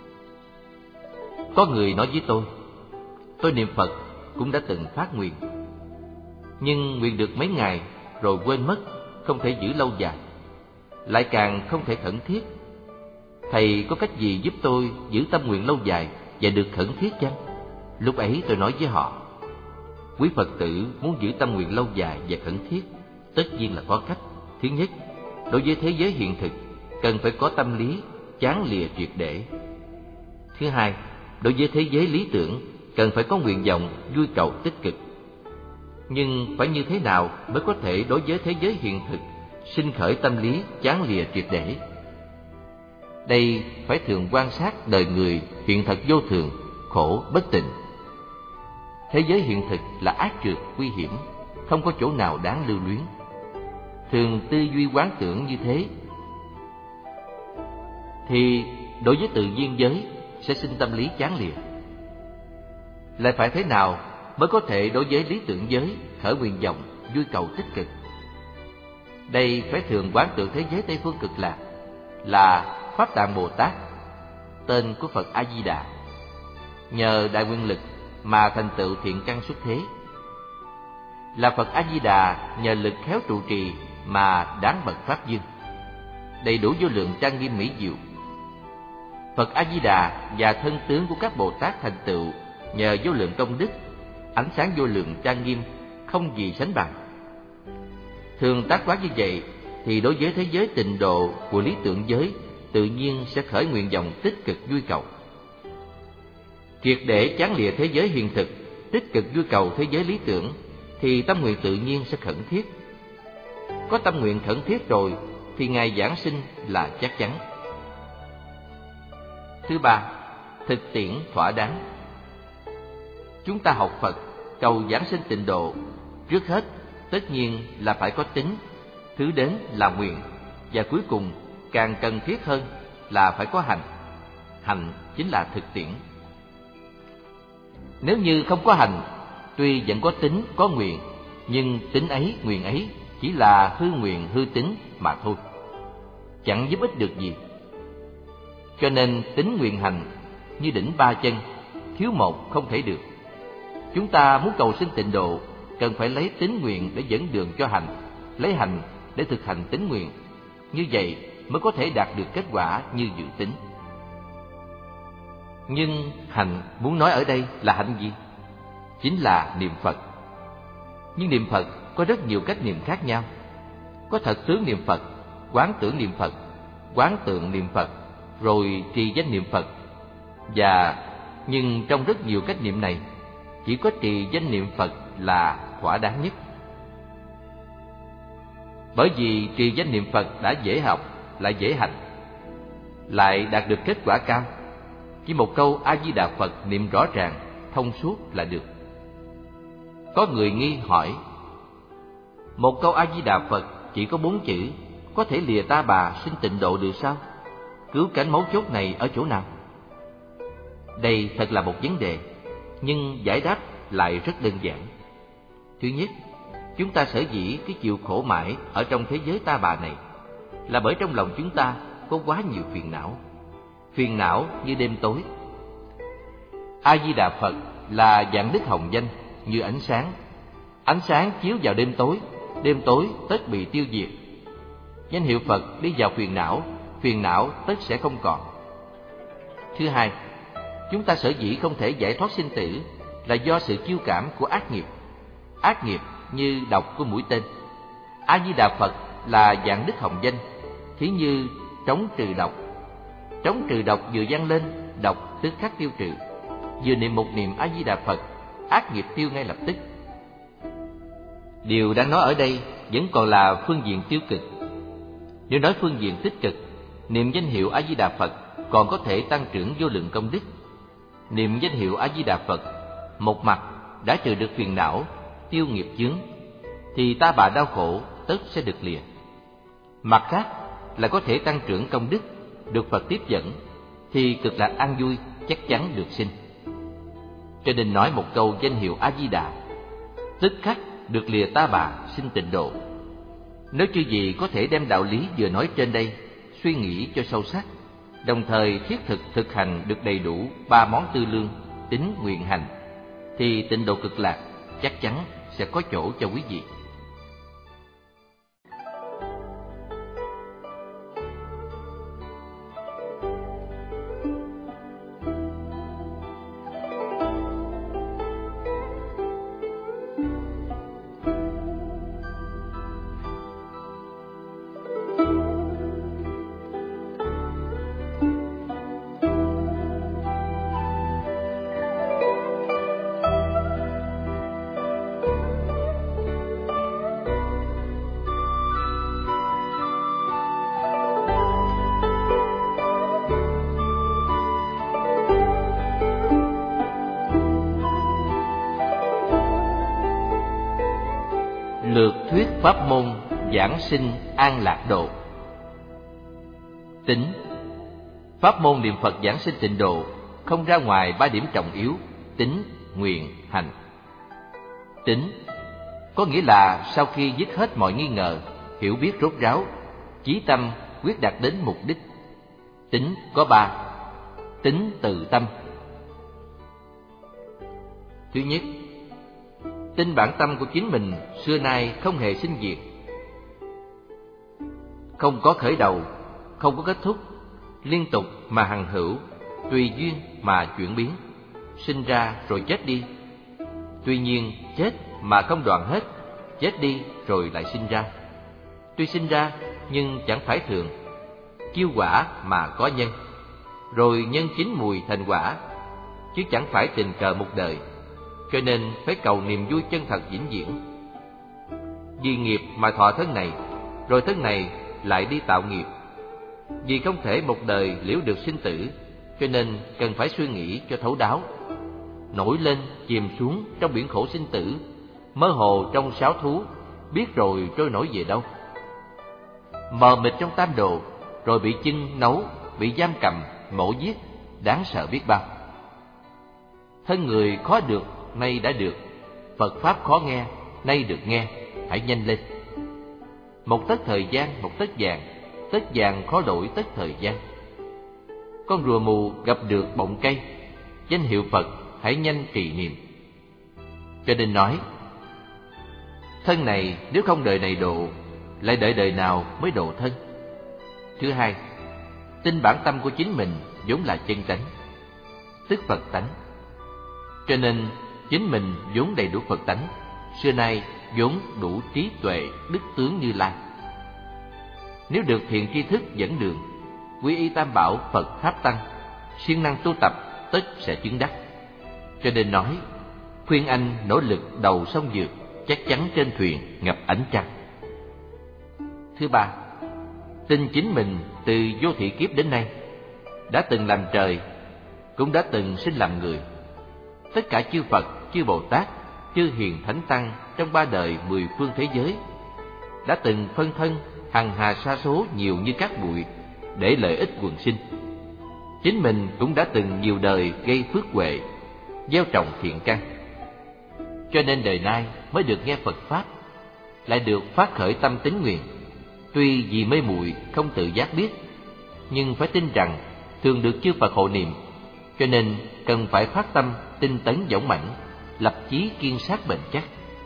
Có người nói với tôi, tôi niệm Phật cũng đã từng phát nguyện, nhưng nguyện được mấy ngày rồi quên mất, không thể giữ lâu dài, lại càng không thể khẩn thiết. Thầy có cách gì giúp tôi giữ tâm nguyện lâu dài và được khẩn thiết chăng? Lúc ấy tôi nói với họ, quý Phật tử muốn giữ tâm nguyện lâu dài và khẩn thiết, tất nhiên là có cách. Thứ nhất, đối với thế giới hiện thực, cần phải có tâm lý chán lìa triệt để. Thứ hai, đối với thế giới lý tưởng, cần phải có nguyện vọng vui cầu tích cực. Nhưng phải như thế nào mới có thể đối với thế giới hiện thực sinh khởi tâm lý chán lìa triệt để? Đây phải thường quan sát đời người hiện thật vô thường, khổ bất tịnh. Thế giới hiện thực là ác trượt nguy hiểm, không có chỗ nào đáng lưu luyến. Thường tư duy quán tưởng như thế thì đối với tự nhiên giới sẽ sinh tâm lý chán lìa. Lại phải thế nào mới có thể đối với lý tưởng giới khởi nguyện vọng vui cầu tích cực? Đây phải thường quán tưởng thế giới Tây phương Cực Lạc là Pháp Tạng Bồ Tát, tên của Phật A Di Đà, nhờ đại nguyện lực mà thành tựu thiện căn xuất thế. Là Phật A Di Đà nhờ lực khéo trụ trì mà đáng bậc pháp dương, đầy đủ vô lượng trang nghiêm mỹ diệu. Phật A Di Đà và thân tướng của các Bồ Tát thành tựu nhờ vô lượng công đức, ánh sáng vô lượng trang nghiêm, không gì sánh bằng. Thường tác quán như vậy thì đối với thế giới tịnh độ của lý tưởng giới tự nhiên sẽ khởi nguyện vọng tích cực vui cầu. Triệt để chán lìa thế giới hiện thực, tích cực vui cầu thế giới lý tưởng thì tâm nguyện tự nhiên sẽ khẩn thiết. Có tâm nguyện khẩn thiết rồi thì ngày giảng sinh là chắc chắn. Thứ ba, thực tiễn thỏa đáng. Chúng ta học Phật cầu giảng sinh tịnh độ, trước hết tất nhiên là phải có tính, thứ đến là nguyện, và cuối cùng càng cần thiết hơn là phải có hành. Hành chính là thực tiễn. Nếu như không có hành, tuy vẫn có tính, có nguyện, nhưng tính ấy, nguyện ấy chỉ là hư nguyện, hư tính mà thôi, chẳng giúp ích được gì. Cho nên tính, nguyện, hành như đỉnh ba chân, thiếu một không thể được. Chúng ta muốn cầu sinh tịnh độ, cần phải lấy tính nguyện để dẫn đường cho hành, lấy hành để thực hành tính nguyện. Như vậy mới có thể đạt được kết quả như dự tính. Nhưng hành muốn nói ở đây là hành gì? Chính là niệm Phật. Nhưng niệm Phật có rất nhiều cách niệm khác nhau. Có thật tướng niệm Phật, quán tưởng niệm Phật, quán tượng niệm Phật, rồi trì danh niệm Phật. Và nhưng trong rất nhiều cách niệm này, chỉ có trì danh niệm Phật là thỏa đáng nhất. Bởi vì trì danh niệm Phật đã dễ học, lại dễ hành, lại đạt được kết quả cao. Chỉ một câu A Di Đà Phật niệm rõ ràng, thông suốt là được. Có người nghi hỏi, một câu A Di Đà Phật chỉ có bốn chữ, có thể lìa ta bà sinh tịnh độ được sao? Cứu cánh mấu chốt này ở chỗ nào? Đây thật là một vấn đề, nhưng giải đáp lại rất đơn giản. Thứ nhất, chúng ta sở dĩ cái chịu khổ mãi ở trong thế giới ta bà này là bởi trong lòng chúng ta có quá nhiều phiền não. Phiền não như đêm tối. A Di Đà Phật là dạng đức hồng danh, như ánh sáng. Ánh sáng chiếu vào đêm tối, đêm tối tất bị tiêu diệt. Danh hiệu Phật đi vào phiền não, phiền não tất sẽ không còn. Thứ hai, chúng ta sở dĩ không thể giải thoát sinh tử là do sự chiêu cảm của ác nghiệp. Ác nghiệp như độc của mũi tên. A Di Đà Phật là dạng đức hồng danh, thí như trống trừ độc. Trống trừ độc vừa vang lên, độc tức khắc tiêu trừ. Vừa niệm một niệm A Di Đà Phật, ác nghiệp tiêu ngay lập tức. Điều đang nói ở đây vẫn còn là phương diện tiêu cực. Nếu nói phương diện tích cực, niệm danh hiệu A Di Đà Phật còn có thể tăng trưởng vô lượng công đức. Niệm danh hiệu A Di Đà Phật, một mặt đã trừ được phiền não, tiêu nghiệp chướng, thì ta bà đau khổ tất sẽ được lìa. Mặt khác là có thể tăng trưởng công đức, được Phật tiếp dẫn, thì cực lạc an vui chắc chắn được sinh. Cho nên nói một câu danh hiệu A Di Đà, tức khắc được lìa ta bà sinh tịnh độ. Nếu chư gì có thể đem đạo lý vừa nói trên đây suy nghĩ cho sâu sắc, đồng thời thiết thực thực hành được đầy đủ ba món tư lương tín nguyện hành, thì tịnh độ cực lạc chắc chắn sẽ có chỗ cho quý vị. Lược thuyết pháp môn giảng sinh an lạc độ. Tính. Pháp môn niệm Phật giảng sinh tịnh độ không ra ngoài ba điểm trọng yếu: tính, nguyện, hành. Tính có nghĩa là sau khi dứt hết mọi nghi ngờ, hiểu biết rốt ráo, chí tâm quyết đạt đến mục đích. Tính có ba: tính từ tâm. Thứ nhất, tin bản tâm của chính mình xưa nay không hề sinh diệt, không có khởi đầu, không có kết thúc, liên tục mà hằng hữu, tùy duyên mà chuyển biến, sinh ra rồi chết đi. Tuy nhiên chết mà không đoạn hết, chết đi rồi lại sinh ra. Tuy sinh ra nhưng chẳng phải thường, chiêu quả mà có nhân, rồi nhân chín mùi thành quả, chứ chẳng phải tình cờ một đời. Cho nên phải cầu niềm vui chân thật vĩnh viễn. Vì nghiệp mà thọ thân này, rồi thân này lại đi tạo nghiệp. Vì không thể một đời liễu được sinh tử, cho nên cần phải suy nghĩ cho thấu đáo. Nổi lên chìm xuống trong biển khổ sinh tử, mơ hồ trong sáu thú, biết rồi trôi nổi về đâu. Mờ mịt trong tam đồ, rồi bị chưng nấu, bị giam cầm, mổ giết, đáng sợ biết bao. Thân người khó được, nay đã được. Phật Pháp khó nghe, nay được nghe, hãy nhanh lên. Một tấc thời gian, một tấc vàng, tấc vàng khó đổi tấc thời gian. Con rùa mù gặp được bọng cây, danh hiệu Phật hãy nhanh trì niệm. Cho nên nói, thân này nếu không đời này độ, lại đợi đời nào mới độ thân. Thứ hai, tin bản tâm của chính mình vốn là chân tánh, tức Phật tánh. Cho nên chính mình vốn đầy đủ Phật tánh, xưa nay vốn đủ trí tuệ, đức tướng Như Lai. Nếu được thiện tri thức dẫn đường, quy y tam bảo Phật Pháp Tăng, siêng năng tu tập, tất sẽ chứng đắc. Cho nên nói, khuyên anh nỗ lực đầu sông vượt, chắc chắn trên thuyền ngập ánh trăng. Thứ ba, tin chính mình từ vô thị kiếp đến nay đã từng làm trời, cũng đã từng sinh làm người. Tất cả chư Phật, chư Bồ Tát, chư hiền thánh tăng trong ba đời mười phương thế giới đã từng phân thân hằng hà sa số nhiều như cát bụi để lợi ích quần sinh. Chính mình cũng đã từng nhiều đời gây phước huệ, gieo trồng thiện căn. Cho nên đời nay mới được nghe Phật Pháp, lại được phát khởi tâm tín nguyện. Tuy vì mê muội không tự giác biết, nhưng phải tin rằng thường được chư Phật hộ niệm, cho nên cần phải phát tâm tinh tấn dũng mãnh, lập chí kiên sát bền chắc.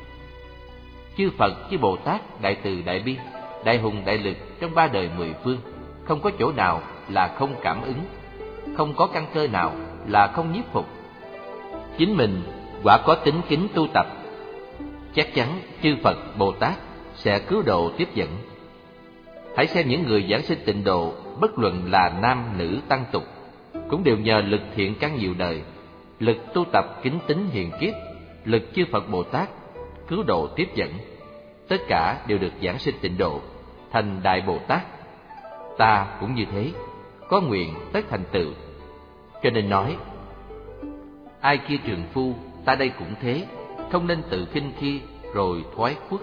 Chư Phật, chư Bồ Tát đại từ đại bi, đại hùng đại lực trong ba đời mười phương, không có chỗ nào là không cảm ứng, không có căn cơ nào là không nhiếp phục. Chính mình quả có tính kính tu tập, chắc chắn chư Phật Bồ Tát sẽ cứu độ tiếp dẫn. Hãy xem những người giảng sinh tịnh độ, bất luận là nam nữ tăng tục, cũng đều nhờ lực thiện căn nhiều đời, lực tu tập kính tín hiền kiết, lực chư Phật Bồ Tát cứu độ tiếp dẫn, tất cả đều được giảng sinh tịnh độ, thành Đại Bồ Tát. Ta cũng như thế, có nguyện tất thành tựu. Cho nên nói, ai kia trường phu, ta đây cũng thế, không nên tự khinh khi rồi thoái khuất.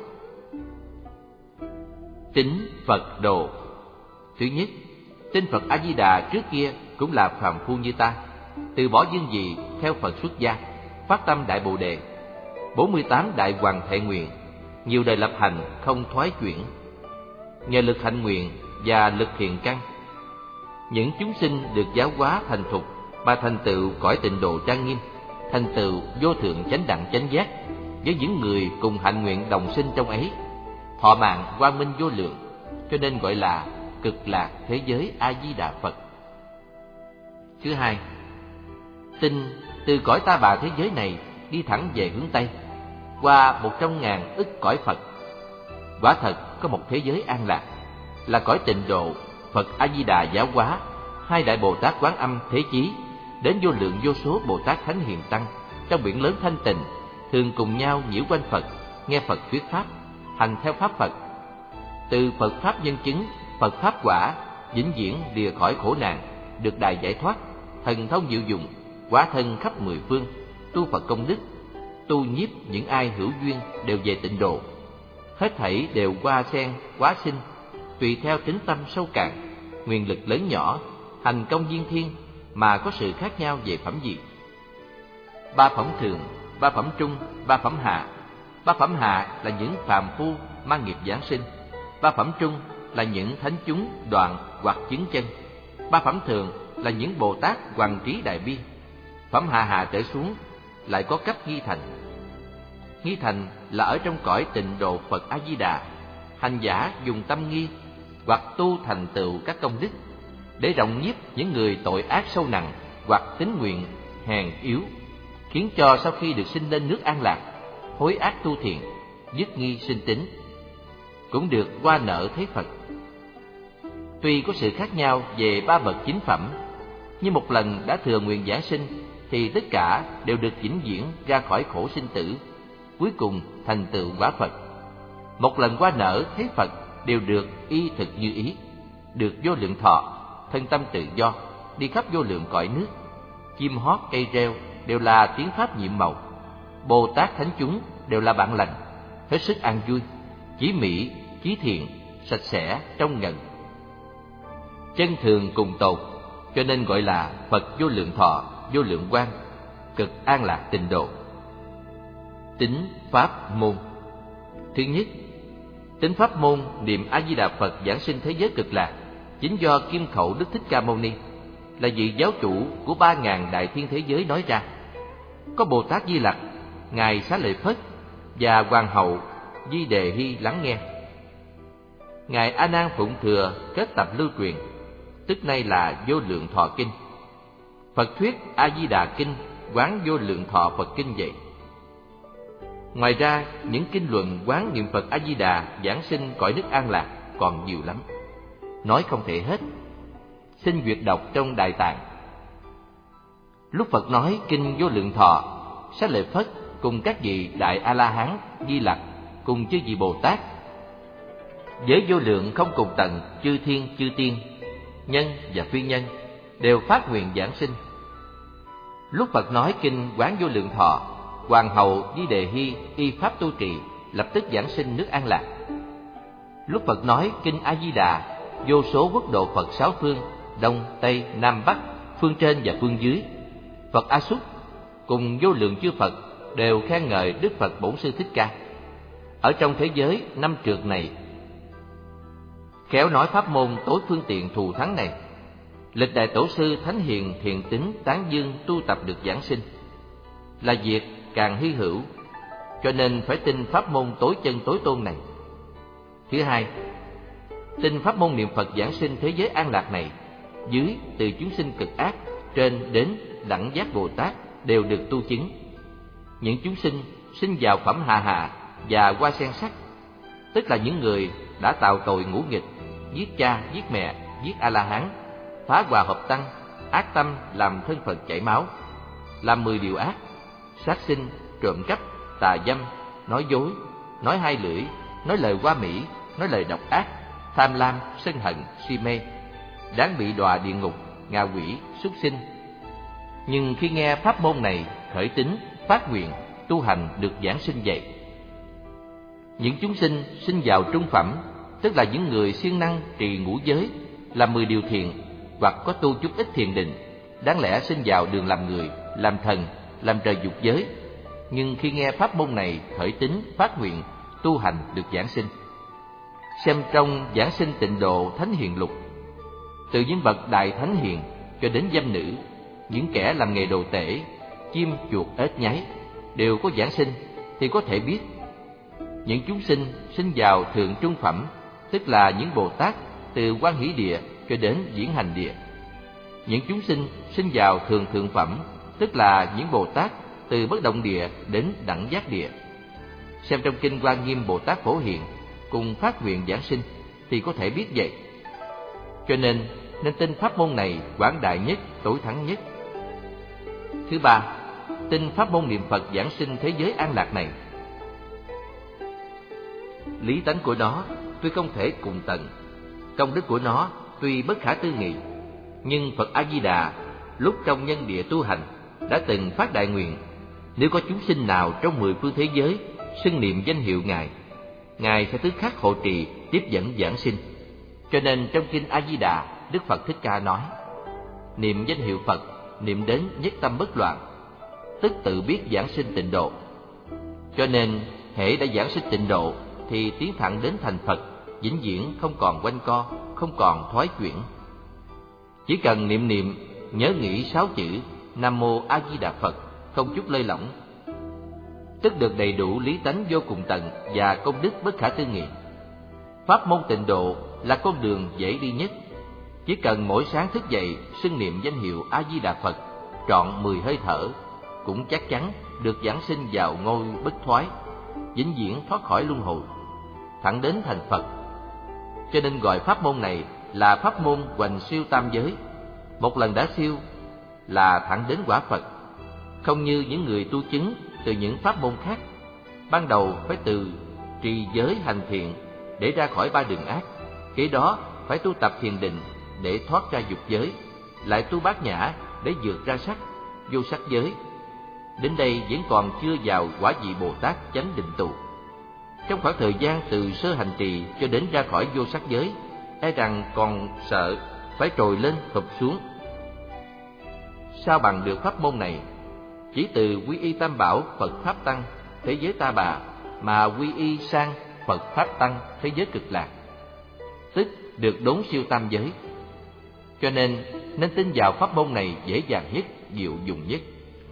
Tín Phật độ. Thứ nhất, tin Phật A Di Đà trước kia cũng là phàm phu như ta, từ bỏ dương vị theo Phật xuất gia, phát tâm đại Bồ đề, bốn mươi tám đại hoàn thệ nguyện, nhiều đời lập hành không thoái chuyển. Nhờ lực hạnh nguyện và lực thiện căn, những chúng sinh được giáo hóa thành thục mà thành tựu cõi tịnh độ trang nghiêm, thành tựu vô thượng chánh đẳng chánh giác với những người cùng hạnh nguyện đồng sinh trong ấy, thọ mạng quang minh vô lượng, cho nên gọi là cực lạc thế giới A Di Đà Phật. Thứ hai, tin từ cõi ta bà thế giới này đi thẳng về hướng Tây, qua một trăm ngàn ức cõi Phật. Quả thật có một thế giới an lạc, là cõi tịnh độ Phật A Di Đà giáo hóa, hai đại Bồ Tát Quán Âm Thế Chí, đến vô lượng vô số Bồ Tát Thánh Hiền Tăng trong biển lớn thanh tịnh, thường cùng nhau nhiễu quanh Phật, nghe Phật thuyết pháp, hành theo pháp Phật. Từ Phật pháp nhân chứng, Phật pháp quả, vĩnh viễn lìa khỏi khổ nạn, được đại giải thoát, thần thông diệu dụng, hóa thân khắp mười phương, tu Phật công đức, tu nhiếp những ai hữu duyên đều về tịnh độ. Hết thảy đều qua sen quá sinh, tùy theo tính tâm sâu cạn, nguyện lực lớn nhỏ, hành công viên thiên mà có sự khác nhau về phẩm vị. Ba phẩm thường, ba phẩm trung, ba phẩm hạ. Ba phẩm hạ là những phàm phu mang nghiệp giáng sinh. Ba phẩm trung là những thánh chúng đoạn hoặc chứng chân. Ba phẩm thường là những Bồ Tát hoằng trí đại bi. Phẩm hạ hạ trở xuống lại có cấp nghi thành. Nghi thành là ở trong cõi tịnh độ Phật A Di Đà, hành giả dùng tâm nghi hoặc tu thành tựu các công đức để rộng nhiếp những người tội ác sâu nặng hoặc tín nguyện hèn yếu, khiến cho sau khi được sinh lên nước an lạc, hối ác tu thiện, dứt nghi sinh tín, cũng được qua nở thấy Phật. Tuy có sự khác nhau về ba bậc chính phẩm, nhưng một lần đã thừa nguyện giảng sinh thì tất cả đều được vĩnh viễn ra khỏi khổ sinh tử, cuối cùng thành tựu quả Phật. Một lần qua nở thấy Phật đều được y thực như ý, được vô lượng thọ, thân tâm tự do, đi khắp vô lượng cõi nước, chim hót cây reo đều là tiếng pháp nhiệm màu, Bồ Tát thánh chúng đều là bạn lành, hết sức an vui, chí mỹ, chí thiện, sạch sẽ, trong ngần, chân thường cùng tột, cho nên gọi là Phật vô lượng thọ, vô lượng quang, cực an lạc tịnh độ. Tín pháp môn. Thứ nhất, tín pháp môn niệm A Di Đà Phật giảng sinh thế giới cực lạc chính do Kim Khẩu Đức Thích Ca Mâu Ni, là vị giáo chủ của ba ngàn đại thiên thế giới nói ra. Có Bồ Tát Di Lặc, ngài Xá Lợi Phất và hoàng hậu Di Đề Hy lắng nghe. Ngài A Nan phụng thừa kết tập lưu truyền, tức nay là Vô Lượng Thọ Kinh. Phật thuyết A Di Đà Kinh, quán Vô Lượng Thọ Phật Kinh vậy. Ngoài ra, những kinh luận quán niệm Phật A Di Đà giảng sinh cõi nước an lạc còn nhiều lắm, nói không thể hết. Xin duyệt đọc trong Đại Tạng. Lúc Phật nói kinh Vô Lượng Thọ, Xá Lợi Phất cùng các vị đại A La Hán, Di Lặc cùng chư vị Bồ Tát, với vô lượng không cùng tận chư thiên chư tiên, nhân và phi nhân đều phát nguyện giảng sinh. Lúc Phật nói kinh quán Vô Lượng Thọ, hoàng hậu Di Đề Hy y pháp tu trì, lập tức giảng sinh nước an lạc. Lúc Phật nói kinh A Di Đà, vô số quốc độ Phật sáu phương, đông tây nam bắc, phương trên và phương dưới, Phật A Xúc cùng vô lượng chư Phật đều khen ngợi Đức Phật Bổn Sư Thích Ca. Ở trong thế giới năm trược này, khéo nói pháp môn tối phương tiện thù thắng này, lịch đại tổ sư thánh hiền thiện tín tán dương tu tập được giảng sinh, là việc càng hy hữu, cho nên phải tin pháp môn tối chân tối tôn này. Thứ hai, tin pháp môn niệm Phật giảng sinh thế giới an lạc này, dưới từ chúng sinh cực ác, trên đến đẳng giác Bồ Tát đều được tu chứng. Những chúng sinh sinh vào phẩm hạ hạ và hoa sen sắc, tức là những người đã tạo tội ngũ nghịch, giết cha, giết mẹ, giết A-la-hán, phá hòa hợp tăng, ác tâm làm thân Phật chảy máu, làm mười điều ác, sát sinh, trộm cắp, tà dâm, nói dối, nói hai lưỡi, nói lời hoa mỹ, nói lời độc ác, tham lam, sân hận, si mê, đáng bị đọa địa ngục, ngạ quỷ, súc sinh. Nhưng khi nghe pháp môn này, khởi tín, phát nguyện, tu hành được giảng sinh dạy. Những chúng sinh sinh vào trung phẩm, tức là những người siêng năng trì ngũ giới, làm mười điều thiện, hoặc có tu chút ít thiền định, đáng lẽ sinh vào đường làm người, làm thần, làm trời dục giới. Nhưng khi nghe pháp môn này, khởi tín, phát nguyện, tu hành được giảng sinh. Xem trong Giảng Sinh Tịnh Độ Thánh Hiền Lục, từ những bậc đại thánh hiền cho đến dâm nữ, những kẻ làm nghề đồ tể, chim chuột ếch nhái đều có giảng sinh, thì có thể biết những chúng sinh sinh vào thượng trung phẩm, tức là những Bồ Tát từ Quan Hỷ Địa cho đến Diễn Hành Địa. Những chúng sinh sinh vào thường thượng phẩm, tức là những Bồ Tát từ Bất Động Địa đến Đẳng Giác Địa. Xem trong kinh Quan Nghiêm Bồ Tát Phổ Hiền cùng phát nguyện giảng sinh thì có thể biết vậy. Cho nên nên tin pháp môn này quảng đại nhất, tối thắng nhất. Thứ ba, tin pháp môn niệm Phật giảng sinh thế giới an lạc này. Lý tánh của nó tuy không thể cùng tận, công đức của nó tuy bất khả tư nghị, nhưng Phật A Di Đà lúc trong nhân địa tu hành đã từng phát đại nguyện, nếu có chúng sinh nào trong mười phương thế giới xưng niệm danh hiệu Ngài, Ngài sẽ tức khắc hộ trì tiếp dẫn giảng sinh. Cho nên trong kinh A Di Đà, Đức Phật Thích Ca nói: niệm danh hiệu Phật, niệm đến nhất tâm bất loạn, tức tự biết giảng sinh tịnh độ. Cho nên hễ đã giảng sinh tịnh độ thì tiến thẳng đến thành Phật, vĩnh viễn không còn quanh co, không còn thoái chuyển. Chỉ cần niệm niệm, nhớ nghĩ sáu chữ Nam Mô A Di Đà Phật, không chút lơi lỏng, tức được đầy đủ lý tánh vô cùng tận và công đức bất khả tư nghị. Pháp môn tịnh độ là con đường dễ đi nhất. Chỉ cần mỗi sáng thức dậy xưng niệm danh hiệu A Di Đà Phật trọn mười hơi thở, cũng chắc chắn được giảng sinh vào ngôi bất thoái, vĩnh viễn thoát khỏi luân hồi, thẳng đến thành Phật. Cho nên gọi pháp môn này là pháp môn hoành siêu tam giới. Một lần đã siêu là thẳng đến quả Phật, không như những người tu chứng từ những pháp môn khác. Ban đầu phải từ trì giới hành thiện để ra khỏi ba đường ác, kế đó phải tu tập thiền định để thoát ra dục giới, lại tu bát nhã để vượt ra sắc, vô sắc giới. Đến đây vẫn còn chưa vào quả vị Bồ Tát chánh định tụ. Trong khoảng thời gian từ sơ hành trì cho đến ra khỏi vô sắc giới, e rằng còn sợ phải trồi lên thụp xuống. Sao bằng được pháp môn này? Chỉ từ quy y Tam Bảo Phật Pháp Tăng thế giới Ta Bà mà quy y sang Phật Pháp Tăng thế giới Cực Lạc, tức được đốn siêu tam giới. Cho nên nên tin vào pháp môn này dễ dàng nhất, diệu dụng nhất.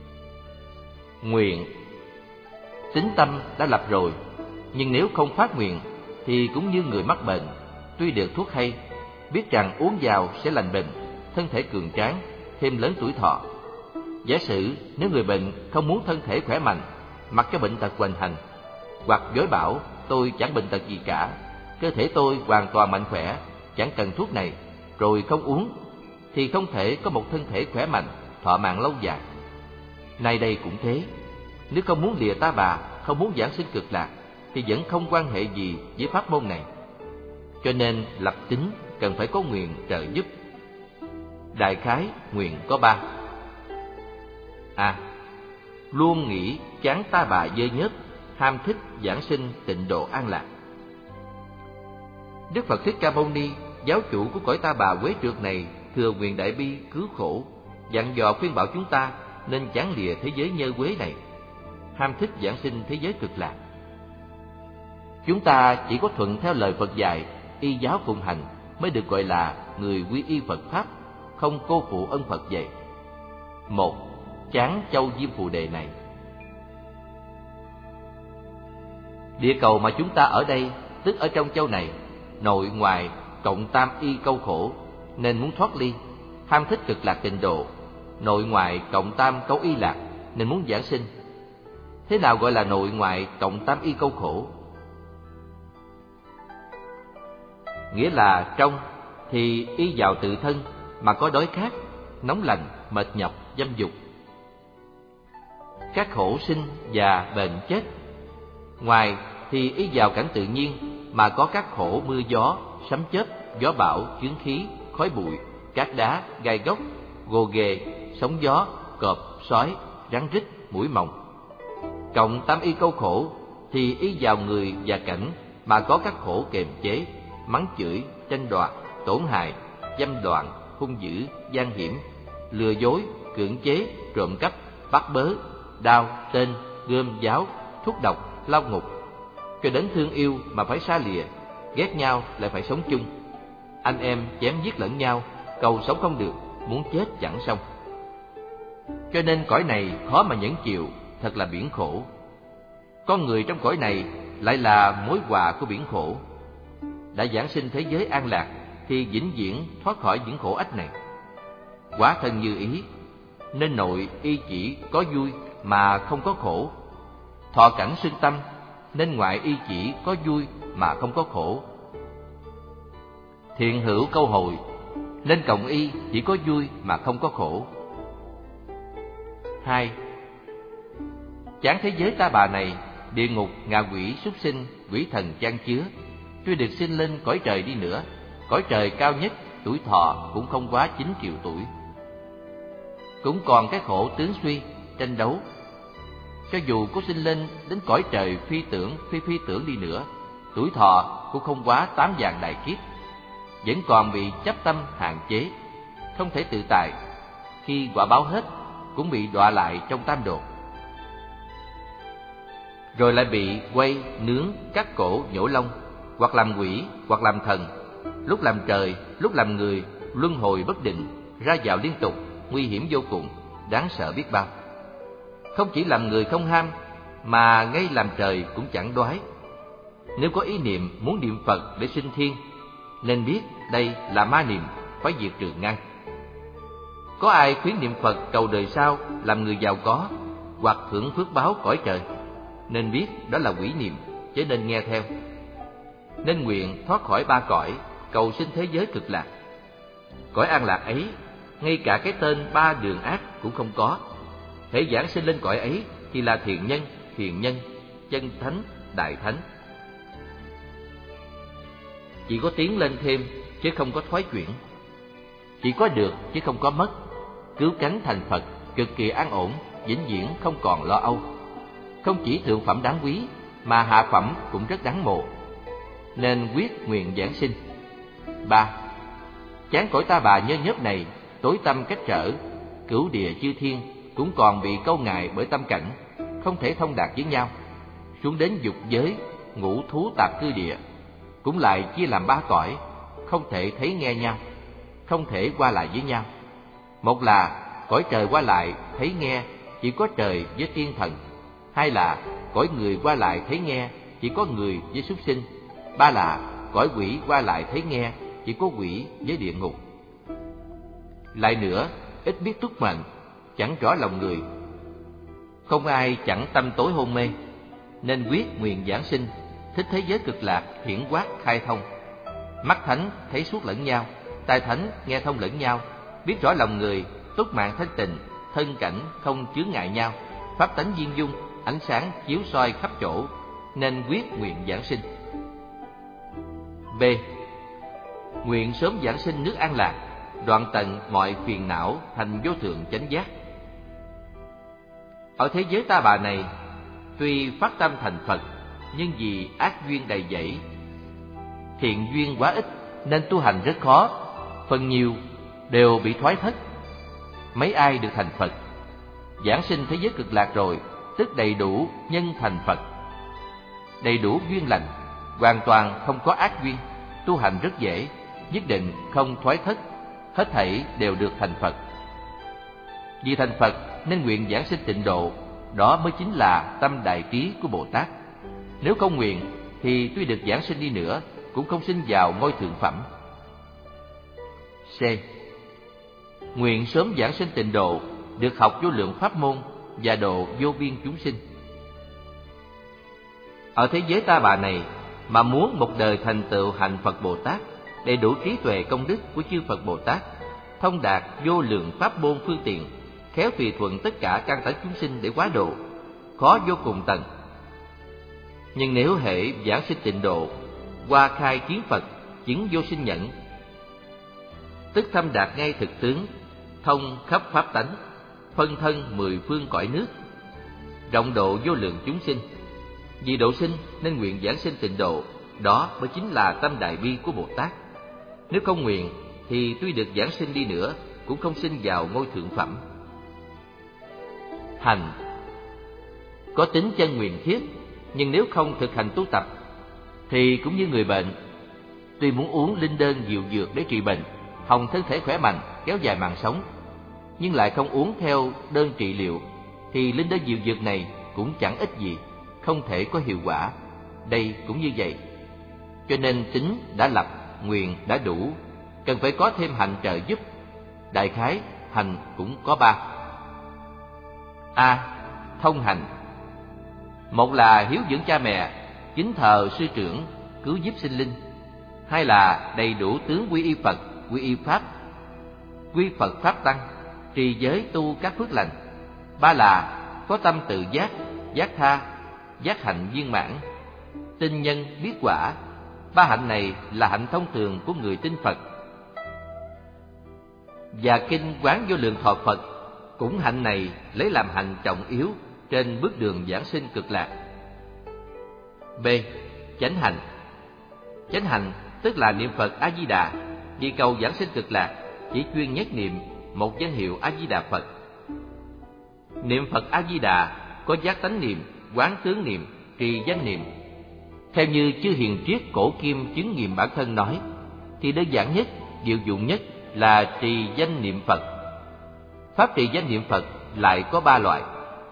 Nguyện. Tín tâm đã lập rồi, nhưng nếu không phát nguyện thì cũng như người mắc bệnh, tuy được thuốc hay, biết rằng uống vào sẽ lành bệnh, thân thể cường tráng, thêm lớn tuổi thọ. Giả sử nếu người bệnh không muốn thân thể khỏe mạnh, mặc cho bệnh tật hoành hành, hoặc dối bảo tôi chẳng bệnh tật gì cả, cơ thể tôi hoàn toàn mạnh khỏe, chẳng cần thuốc này, rồi không uống, thì không thể có một thân thể khỏe mạnh, thọ mạng lâu dài. Nay đây cũng thế, nếu không muốn lìa Ta Bà, không muốn giảng sinh Cực Lạc, thì vẫn không quan hệ gì với pháp môn này. Cho nên lập tín cần phải có nguyện trợ giúp. Đại khái nguyện có ba. A. Luôn nghĩ chán Ta Bà dơ nhớp, ham thích giảng sinh tịnh độ an lạc. Đức Phật Thích Ca Mâu Ni, giáo chủ của cõi Ta Bà quế trượt này, thừa nguyện đại bi cứu khổ, dặn dò khuyên bảo chúng ta nên chán lìa thế giới nhơ quế này, ham thích giảng sinh thế giới Cực Lạc. Chúng ta chỉ có thuận theo lời Phật dạy, y giáo phụng hành mới được gọi là người quy y Phật Pháp, không cô phụ ân Phật dạy. Một. Chán châu Diêm Phù Đề này. Địa cầu mà chúng ta ở đây, tức ở trong châu này, nội ngoại cộng tam y câu khổ, nên muốn thoát ly, ham thích Cực Lạc tịnh độ. Nội ngoại cộng tam câu y lạc, nên muốn giảng sinh. Thế nào gọi là nội ngoại cộng tam y câu khổ? Nghĩa là trong thì y vào tự thân mà có đói khát, nóng lạnh, mệt nhọc, dâm dục, các khổ sinh, già, bệnh, chết. Ngoài thì y vào cảnh tự nhiên mà có các khổ mưa gió, sấm chớp, gió bão, chướng khí, khói bụi, cát đá, gai góc, gồ ghề, sóng gió, cọp, sói, rắn rít, muỗi mòng. Cộng tam y câu khổ thì y vào người và cảnh mà có các khổ kềm chế, mắng chửi, tranh đoạt, tổn hại, dâm loạn, hung dữ, gian hiểm, lừa dối, cưỡng chế, trộm cắp, bắt bớ, đao, tên, gươm, giáo, thuốc độc, lao ngục, cho đến thương yêu mà phải xa lìa, ghét nhau lại phải sống chung, anh em chém giết lẫn nhau, cầu sống không được, muốn chết chẳng xong. Cho nên cõi này khó mà nhẫn chịu, thật là biển khổ. Con người trong cõi này lại là mối họa của biển khổ. Đã giảng sinh thế giới an lạc thì vĩnh viễn thoát khỏi những khổ ách này. Quả thân như ý, nên nội y chỉ có vui mà không có khổ. Thọ cảnh xưng tâm, nên ngoại y chỉ có vui mà không có khổ. Thiện hữu câu hội, nên cộng y chỉ có vui mà không có khổ. Hai, chán thế giới ta bà này, địa ngục, ngạ quỷ, súc sinh, quỷ thần chan chứa, tuy được sinh lên cõi trời đi nữa, cõi trời cao nhất, tuổi thọ cũng không quá chín triệu tuổi. Cũng còn cái khổ tướng suy, tranh đấu. Cho dù có sinh lên đến cõi trời phi tưởng, phi phi tưởng đi nữa, tuổi thọ cũng không quá tám vạn đại kiếp, vẫn còn bị chấp tâm hạn chế, không thể tự tại. Khi quả báo hết, cũng bị đọa lại trong tam độ. Rồi lại bị quay, nướng, cắt cổ, nhổ lông, hoặc làm quỷ, hoặc làm thần, lúc làm trời, lúc làm người, luân hồi bất định, ra vào liên tục, nguy hiểm vô cùng, đáng sợ biết bao. Không chỉ làm người không ham, mà ngay làm trời cũng chẳng đoái. Nếu có ý niệm muốn niệm Phật để sinh thiên, nên biết đây là ma niệm, phải diệt trừ ngay. Có ai khuyến niệm Phật cầu đời sau làm người giàu có, hoặc hưởng phước báo cõi trời, nên biết đó là quỷ niệm, chứ nên nghe theo. Nên nguyện thoát khỏi ba cõi, cầu sinh thế giới cực lạc. Cõi an lạc ấy, ngay cả cái tên ba đường ác cũng không có. Hễ giảng sinh lên cõi ấy thì là thiện nhân, hiền nhân, chân thánh, đại thánh. Chỉ có tiến lên thêm, chứ không có thoái chuyển. Chỉ có được, chứ không có mất. Cứu cánh thành Phật, cực kỳ an ổn, vĩnh viễn không còn lo âu. Không chỉ thượng phẩm đáng quý, mà hạ phẩm cũng rất đáng mộ. Nên quyết nguyện giảng sinh. Ba, chán cõi ta bà nhơ nhớp này, tối tâm cách trở, cửu địa chư thiên cũng còn bị câu ngại bởi tâm cảnh, không thể thông đạt với nhau. Xuống đến dục giới, ngũ thú tạp cư địa, cũng lại chia làm ba cõi, không thể thấy nghe nhau, không thể qua lại với nhau. Một là cõi trời qua lại thấy nghe chỉ có trời với tiên thần. Hai là cõi người qua lại thấy nghe chỉ có người với súc sinh. Ba là cõi quỷ qua lại thấy nghe chỉ có quỷ với địa ngục. Lại nữa, ít biết túc mệnh, chẳng rõ lòng người. Không ai chẳng tâm tối hôn mê, nên quyết nguyện giảng sinh, thích thế giới cực lạc hiển quát khai thông. Mắt thánh thấy suốt lẫn nhau, tai thánh nghe thông lẫn nhau, biết rõ lòng người, túc mạng thanh tịnh, thân cảnh không chướng ngại nhau, pháp tánh viên dung, ánh sáng chiếu soi khắp chỗ, nên quyết nguyện giảng sinh. B. Nguyện sớm giảng sinh nước an lạc, đoạn tận mọi phiền não thành vô thượng chánh giác. Ở thế giới ta bà này, tuy phát tâm thành Phật, nhưng vì ác duyên đầy dẫy, thiện duyên quá ít, nên tu hành rất khó, phần nhiều đều bị thoái thất. Mấy ai được thành Phật, giảng sinh thế giới cực lạc rồi, tức đầy đủ nhân thành Phật, đầy đủ duyên lành, hoàn toàn không có ác duyên, tu hành rất dễ, nhất định không thoái thất, hết thảy đều được thành Phật. Vì thành Phật nên nguyện giảng sinh tịnh độ, đó mới chính là tâm đại trí của Bồ Tát. Nếu không nguyện thì tuy được giảng sinh đi nữa cũng không sinh vào ngôi thượng phẩm. C. Nguyện sớm giảng sinh tịnh độ, được học vô lượng pháp môn và độ vô biên chúng sinh. Ở thế giới ta bà này mà muốn một đời thành tựu hành Phật Bồ Tát, đầy đủ trí tuệ công đức của chư Phật Bồ Tát, thông đạt vô lượng pháp môn phương tiện, khéo tùy thuận tất cả căn tánh chúng sinh để hóa độ, khó vô cùng tận. Nhưng nếu hệ giảng sinh tịnh độ, qua khai kiến Phật, chứng vô sinh nhẫn, tức thâm đạt ngay thực tướng, thông khắp pháp tánh, phân thân mười phương cõi nước, rộng độ vô lượng chúng sinh. Vì độ sinh nên nguyện giảng sinh tịnh độ, đó mới chính là tâm đại bi của Bồ Tát. Nếu không nguyện thì tuy được giảng sinh đi nữa cũng không sinh vào ngôi thượng phẩm. Hành có tính chân nguyện thiết, nhưng nếu không thực hành tu tập thì cũng như người bệnh, tuy muốn uống linh đơn diệu dược để trị bệnh, hòng thân thể khỏe mạnh, kéo dài mạng sống, nhưng lại không uống theo đơn trị liệu, thì linh đơn diệu dược này cũng chẳng ích gì, không thể có hiệu quả. Đây cũng như vậy. Cho nên tính đã lập, nguyện đã đủ, cần phải có thêm hành trợ giúp. Đại khái hành cũng có ba. A. Thông hành. Một là hiếu dưỡng cha mẹ, kính thờ sư trưởng, cứu giúp sinh linh. Hai là đầy đủ tướng quy y Phật, quy y Pháp, quy Phật Pháp Tăng, trì giới tu các phước lành. Ba là có tâm tự giác, giác tha, giác hạnh viên mãn, tin nhân biết quả. Ba hạnh này là hạnh thông thường của người tin Phật. Và kinh Quán Vô Lượng Thọ Phật cũng hạnh này lấy làm hạnh trọng yếu trên bước đường giảng sinh cực lạc. B. Chánh hành. Chánh hành tức là niệm Phật A Di Đà, vì cầu giảng sinh cực lạc chỉ chuyên nhất niệm một danh hiệu A Di Đà Phật. Niệm Phật A Di Đà có giác tánh niệm, quán tướng niệm, trì danh niệm. Theo như chư hiền triết cổ kim chứng nghiệm bản thân nói, thì đơn giản nhất, diệu dụng nhất là trì danh niệm Phật. Pháp trì danh niệm Phật lại có ba loại.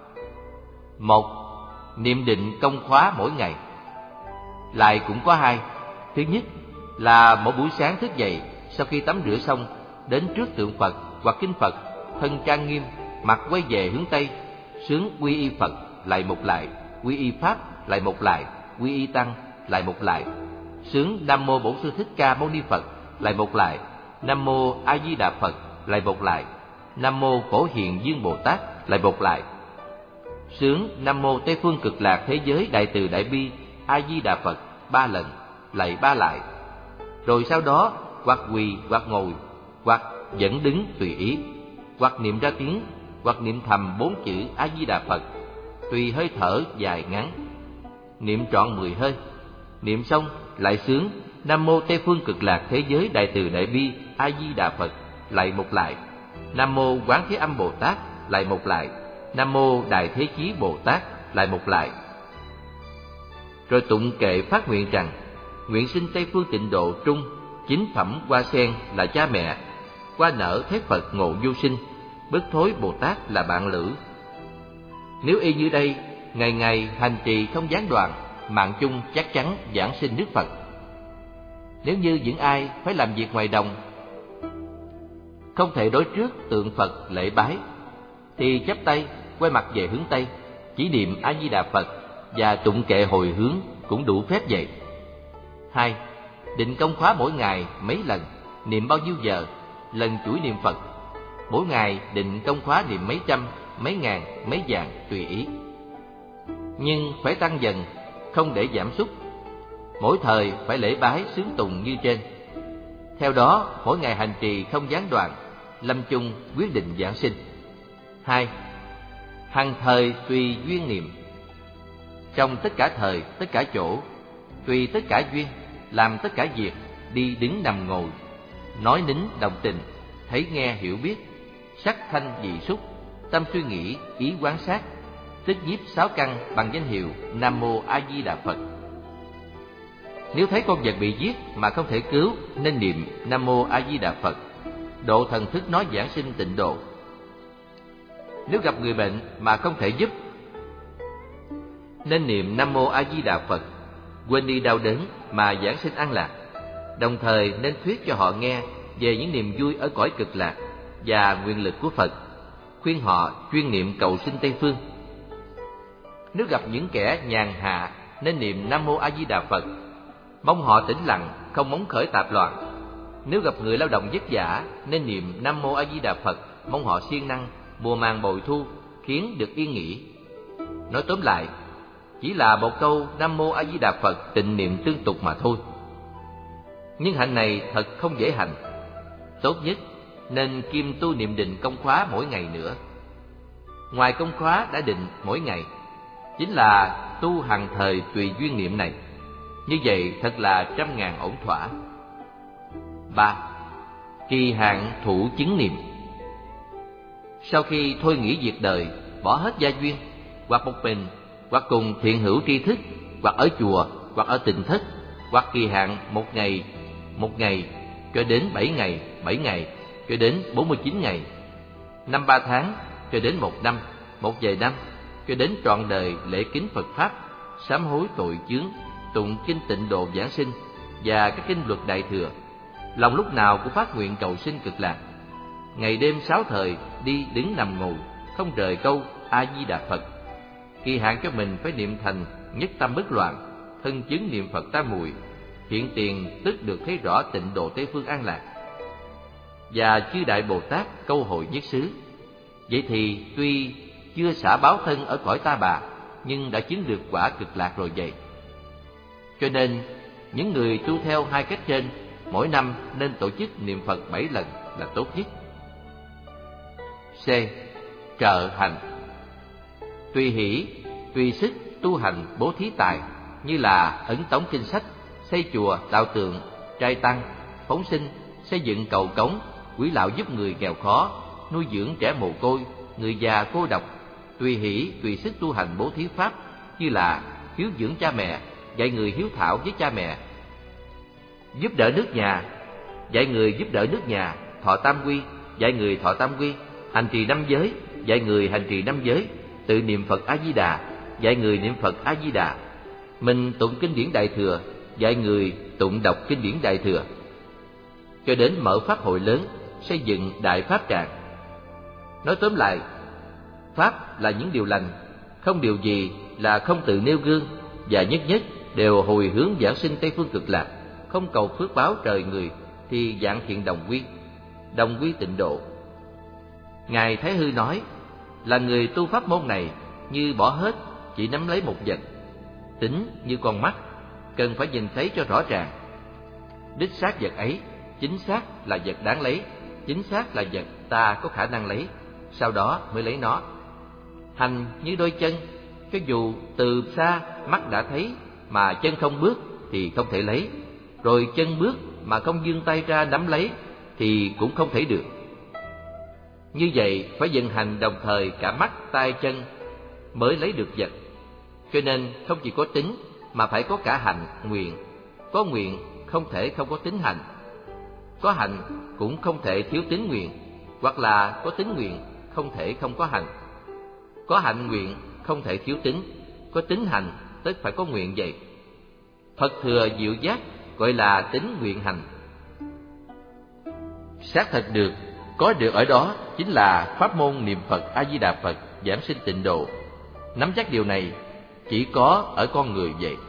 Một, niệm định công khóa mỗi ngày. Lại cũng có hai. Thứ nhất là mỗi buổi sáng thức dậy, sau khi tắm rửa xong, đến trước tượng Phật hoặc kinh Phật, thân trang nghiêm, mặt quay về hướng Tây, sướng quy y Phật lại một lại, quy y Pháp lại một lại, quy y Tăng lại một lại, sướng Nam Mô Bổn Sư Thích Ca Mâu Ni Phật lại một lại, Nam Mô A Di Đà Phật lại một lại, Nam Mô Phổ Hiền Dương Bồ Tát lại một lại, sướng Nam Mô Tây Phương Cực Lạc Thế Giới Đại Từ Đại Bi A Di Đà Phật ba lần, lại ba lại. Rồi sau đó hoặc quỳ hoặc ngồi, hoặc vẫn đứng tùy ý, hoặc niệm ra tiếng, hoặc niệm thầm bốn chữ A Di Đà Phật, tùy hơi thở dài ngắn. Niệm trọn mười hơi. Niệm xong lại sướng Nam Mô Tây Phương Cực Lạc Thế Giới Đại Từ Đại Bi A Di Đà Phật lại một lại, Nam Mô Quán Thế Âm Bồ Tát lại một lại, Nam Mô Đại Thế Chí Bồ Tát lại một lại. Rồi tụng kệ phát nguyện rằng: nguyện sinh Tây Phương Tịnh Độ Trung, chính phẩm Hoa Sen là cha mẹ, qua nở thế Phật ngộ vô sinh, bất thối Bồ Tát là bạn lữ. Nếu y như đây, ngày ngày hành trì không gián đoạn, mạng chung chắc chắn giảng sinh nước Phật. Nếu như những ai phải làm việc ngoài đồng, không thể đối trước tượng Phật lễ bái, thì chắp tay quay mặt về hướng Tây, chỉ niệm A Di Đà Phật và tụng kệ hồi hướng cũng đủ phép vậy. Hai, định công khóa mỗi ngày mấy lần, niệm bao nhiêu giờ, lần chuỗi niệm Phật. Mỗi ngày định công khóa niệm mấy trăm, mấy ngàn, mấy vạn tùy ý. Nhưng phải tăng dần, không để giảm sút. Mỗi thời phải lễ bái xướng tùng như trên. Theo đó, mỗi ngày hành trì không gián đoạn, lâm chung quyết định giảng sinh. Hai, hằng thời tùy duyên niệm. Trong tất cả thời, tất cả chỗ, tùy tất cả duyên, làm tất cả việc, đi đứng nằm ngồi, nói nín đồng tình, thấy nghe hiểu biết, sắc thanh vị xúc, tâm suy nghĩ, ý quán sát, tích nhiếp sáu căn bằng danh hiệu Nam Mô A Di Đà Phật. Nếu thấy con vật bị giết mà không thể cứu, nên niệm Nam Mô A Di Đà Phật, độ thần thức nói giảng sinh tịnh độ. Nếu gặp người bệnh mà không thể giúp, nên niệm Nam Mô A Di Đà Phật, quên đi đau đớn mà giảng sinh an lạc. Đồng thời nên thuyết cho họ nghe về những niềm vui ở cõi cực lạc và nguyện lực của Phật, khuyên họ chuyên niệm cầu sinh Tây Phương. Nếu gặp những kẻ nhàn hạ, nên niệm Nam Mô A Di Đà Phật, mong họ tĩnh lặng, không móng khởi tạp loạn. Nếu gặp người lao động vất vả, nên niệm Nam Mô A Di Đà Phật, mong họ siêng năng, mùa màng bội thu, khiến được yên nghỉ. Nói tóm lại, chỉ là một câu Nam Mô A Di Đà Phật tịnh niệm tương tục mà thôi. Nhưng hạnh này thật không dễ hành. Tốt nhất nên kiêm tu niệm định công khóa mỗi ngày nữa. Ngoài công khóa đã định mỗi ngày, chính là tu hằng thời tùy duyên niệm này. Như vậy thật là trăm ngàn ổn thỏa. Ba. Kỳ hạn thủ chứng niệm. Sau khi thôi nghĩ việc đời, bỏ hết gia duyên, hoặc một mình, hoặc cùng thiện hữu tri thức, hoặc ở chùa, hoặc ở tịnh thất, hoặc kỳ hạn một ngày, một ngày, cho đến bảy ngày, bảy ngày, cho đến bốn mươi chín ngày, năm ba tháng, cho đến một năm, một vài năm, cho đến trọn đời lễ kính Phật Pháp, sám hối tội chướng, tụng kinh Tịnh Độ Giảng Sinh và các kinh luật Đại Thừa, lòng lúc nào cũng phát nguyện cầu sinh cực lạc. Ngày đêm sáu thời đi đứng nằm ngồi, không rời câu A Di Đà Phật. Kỳ hạn cho mình phải niệm thành nhất tâm bất loạn, thân chứng niệm Phật tam muội, hiện tiền tức được thấy rõ Tịnh Độ Tây Phương an lạc. Và chư Đại Bồ Tát câu hội nhất xứ. Vậy thì tuy chưa xả báo thân ở cõi ta bà, nhưng đã chứng được quả cực lạc rồi vậy. Cho nên những người tu theo hai cách trên, mỗi năm nên tổ chức niệm Phật bảy lần là tốt nhất. C. Trợ hành. Tùy hỷ, tùy sức tu hành bố thí tài, như là ấn tống kinh sách, xây chùa, tạo tượng, trai tăng, phóng sinh, xây dựng cầu cống, quỹ lão giúp người nghèo khó, nuôi dưỡng trẻ mồ côi, người già cô độc. Tùy hỷ, tùy sức tu hành bố thí pháp, như là hiếu dưỡng cha mẹ, dạy người hiếu thảo với cha mẹ, giúp đỡ nước nhà, dạy người giúp đỡ nước nhà, thọ tam quy, dạy người thọ tam quy, hành trì năm giới, dạy người hành trì năm giới, tự niệm Phật A Di Đà, dạy người niệm Phật A Di Đà, mình tụng kinh điển Đại Thừa, dạy người tụng đọc kinh điển Đại Thừa, cho đến mở pháp hội lớn, xây dựng đại pháp tràng. Nói tóm lại, pháp là những điều lành, không điều gì là không tự nêu gương, và nhất nhất đều hồi hướng giảng sinh Tây Phương Cực Lạc, không cầu phước báo trời người thì dạng thiện đồng quy, đồng quy tịnh độ. Ngài Thái Hư nói là người tu pháp môn này như bỏ hết, chỉ nắm lấy một vật, tính như con mắt, cần phải nhìn thấy cho rõ ràng. Đích xác vật ấy, chính xác là vật đáng lấy, chính xác là vật ta có khả năng lấy, sau đó mới lấy nó. Hành như đôi chân, cho dù từ xa mắt đã thấy mà chân không bước thì không thể lấy, rồi chân bước mà không vươn tay ra nắm lấy thì cũng không thể được. Như vậy phải vận hành đồng thời cả mắt, tay, chân mới lấy được vật. Cho nên không chỉ có tính mà phải có cả hành, nguyện. Có nguyện không thể không có tính hành, có hành cũng không thể thiếu tính nguyện, hoặc là có tính nguyện không thể không có hành. Có hạnh nguyện không thể thiếu tính, có tính hành tức phải có nguyện vậy. Phật thừa diệu giác gọi là tính nguyện hành. Xác thật được, có được ở đó chính là pháp môn niệm Phật A Di Đà Phật giảng sinh tịnh độ. Nắm chắc điều này chỉ có ở con người vậy.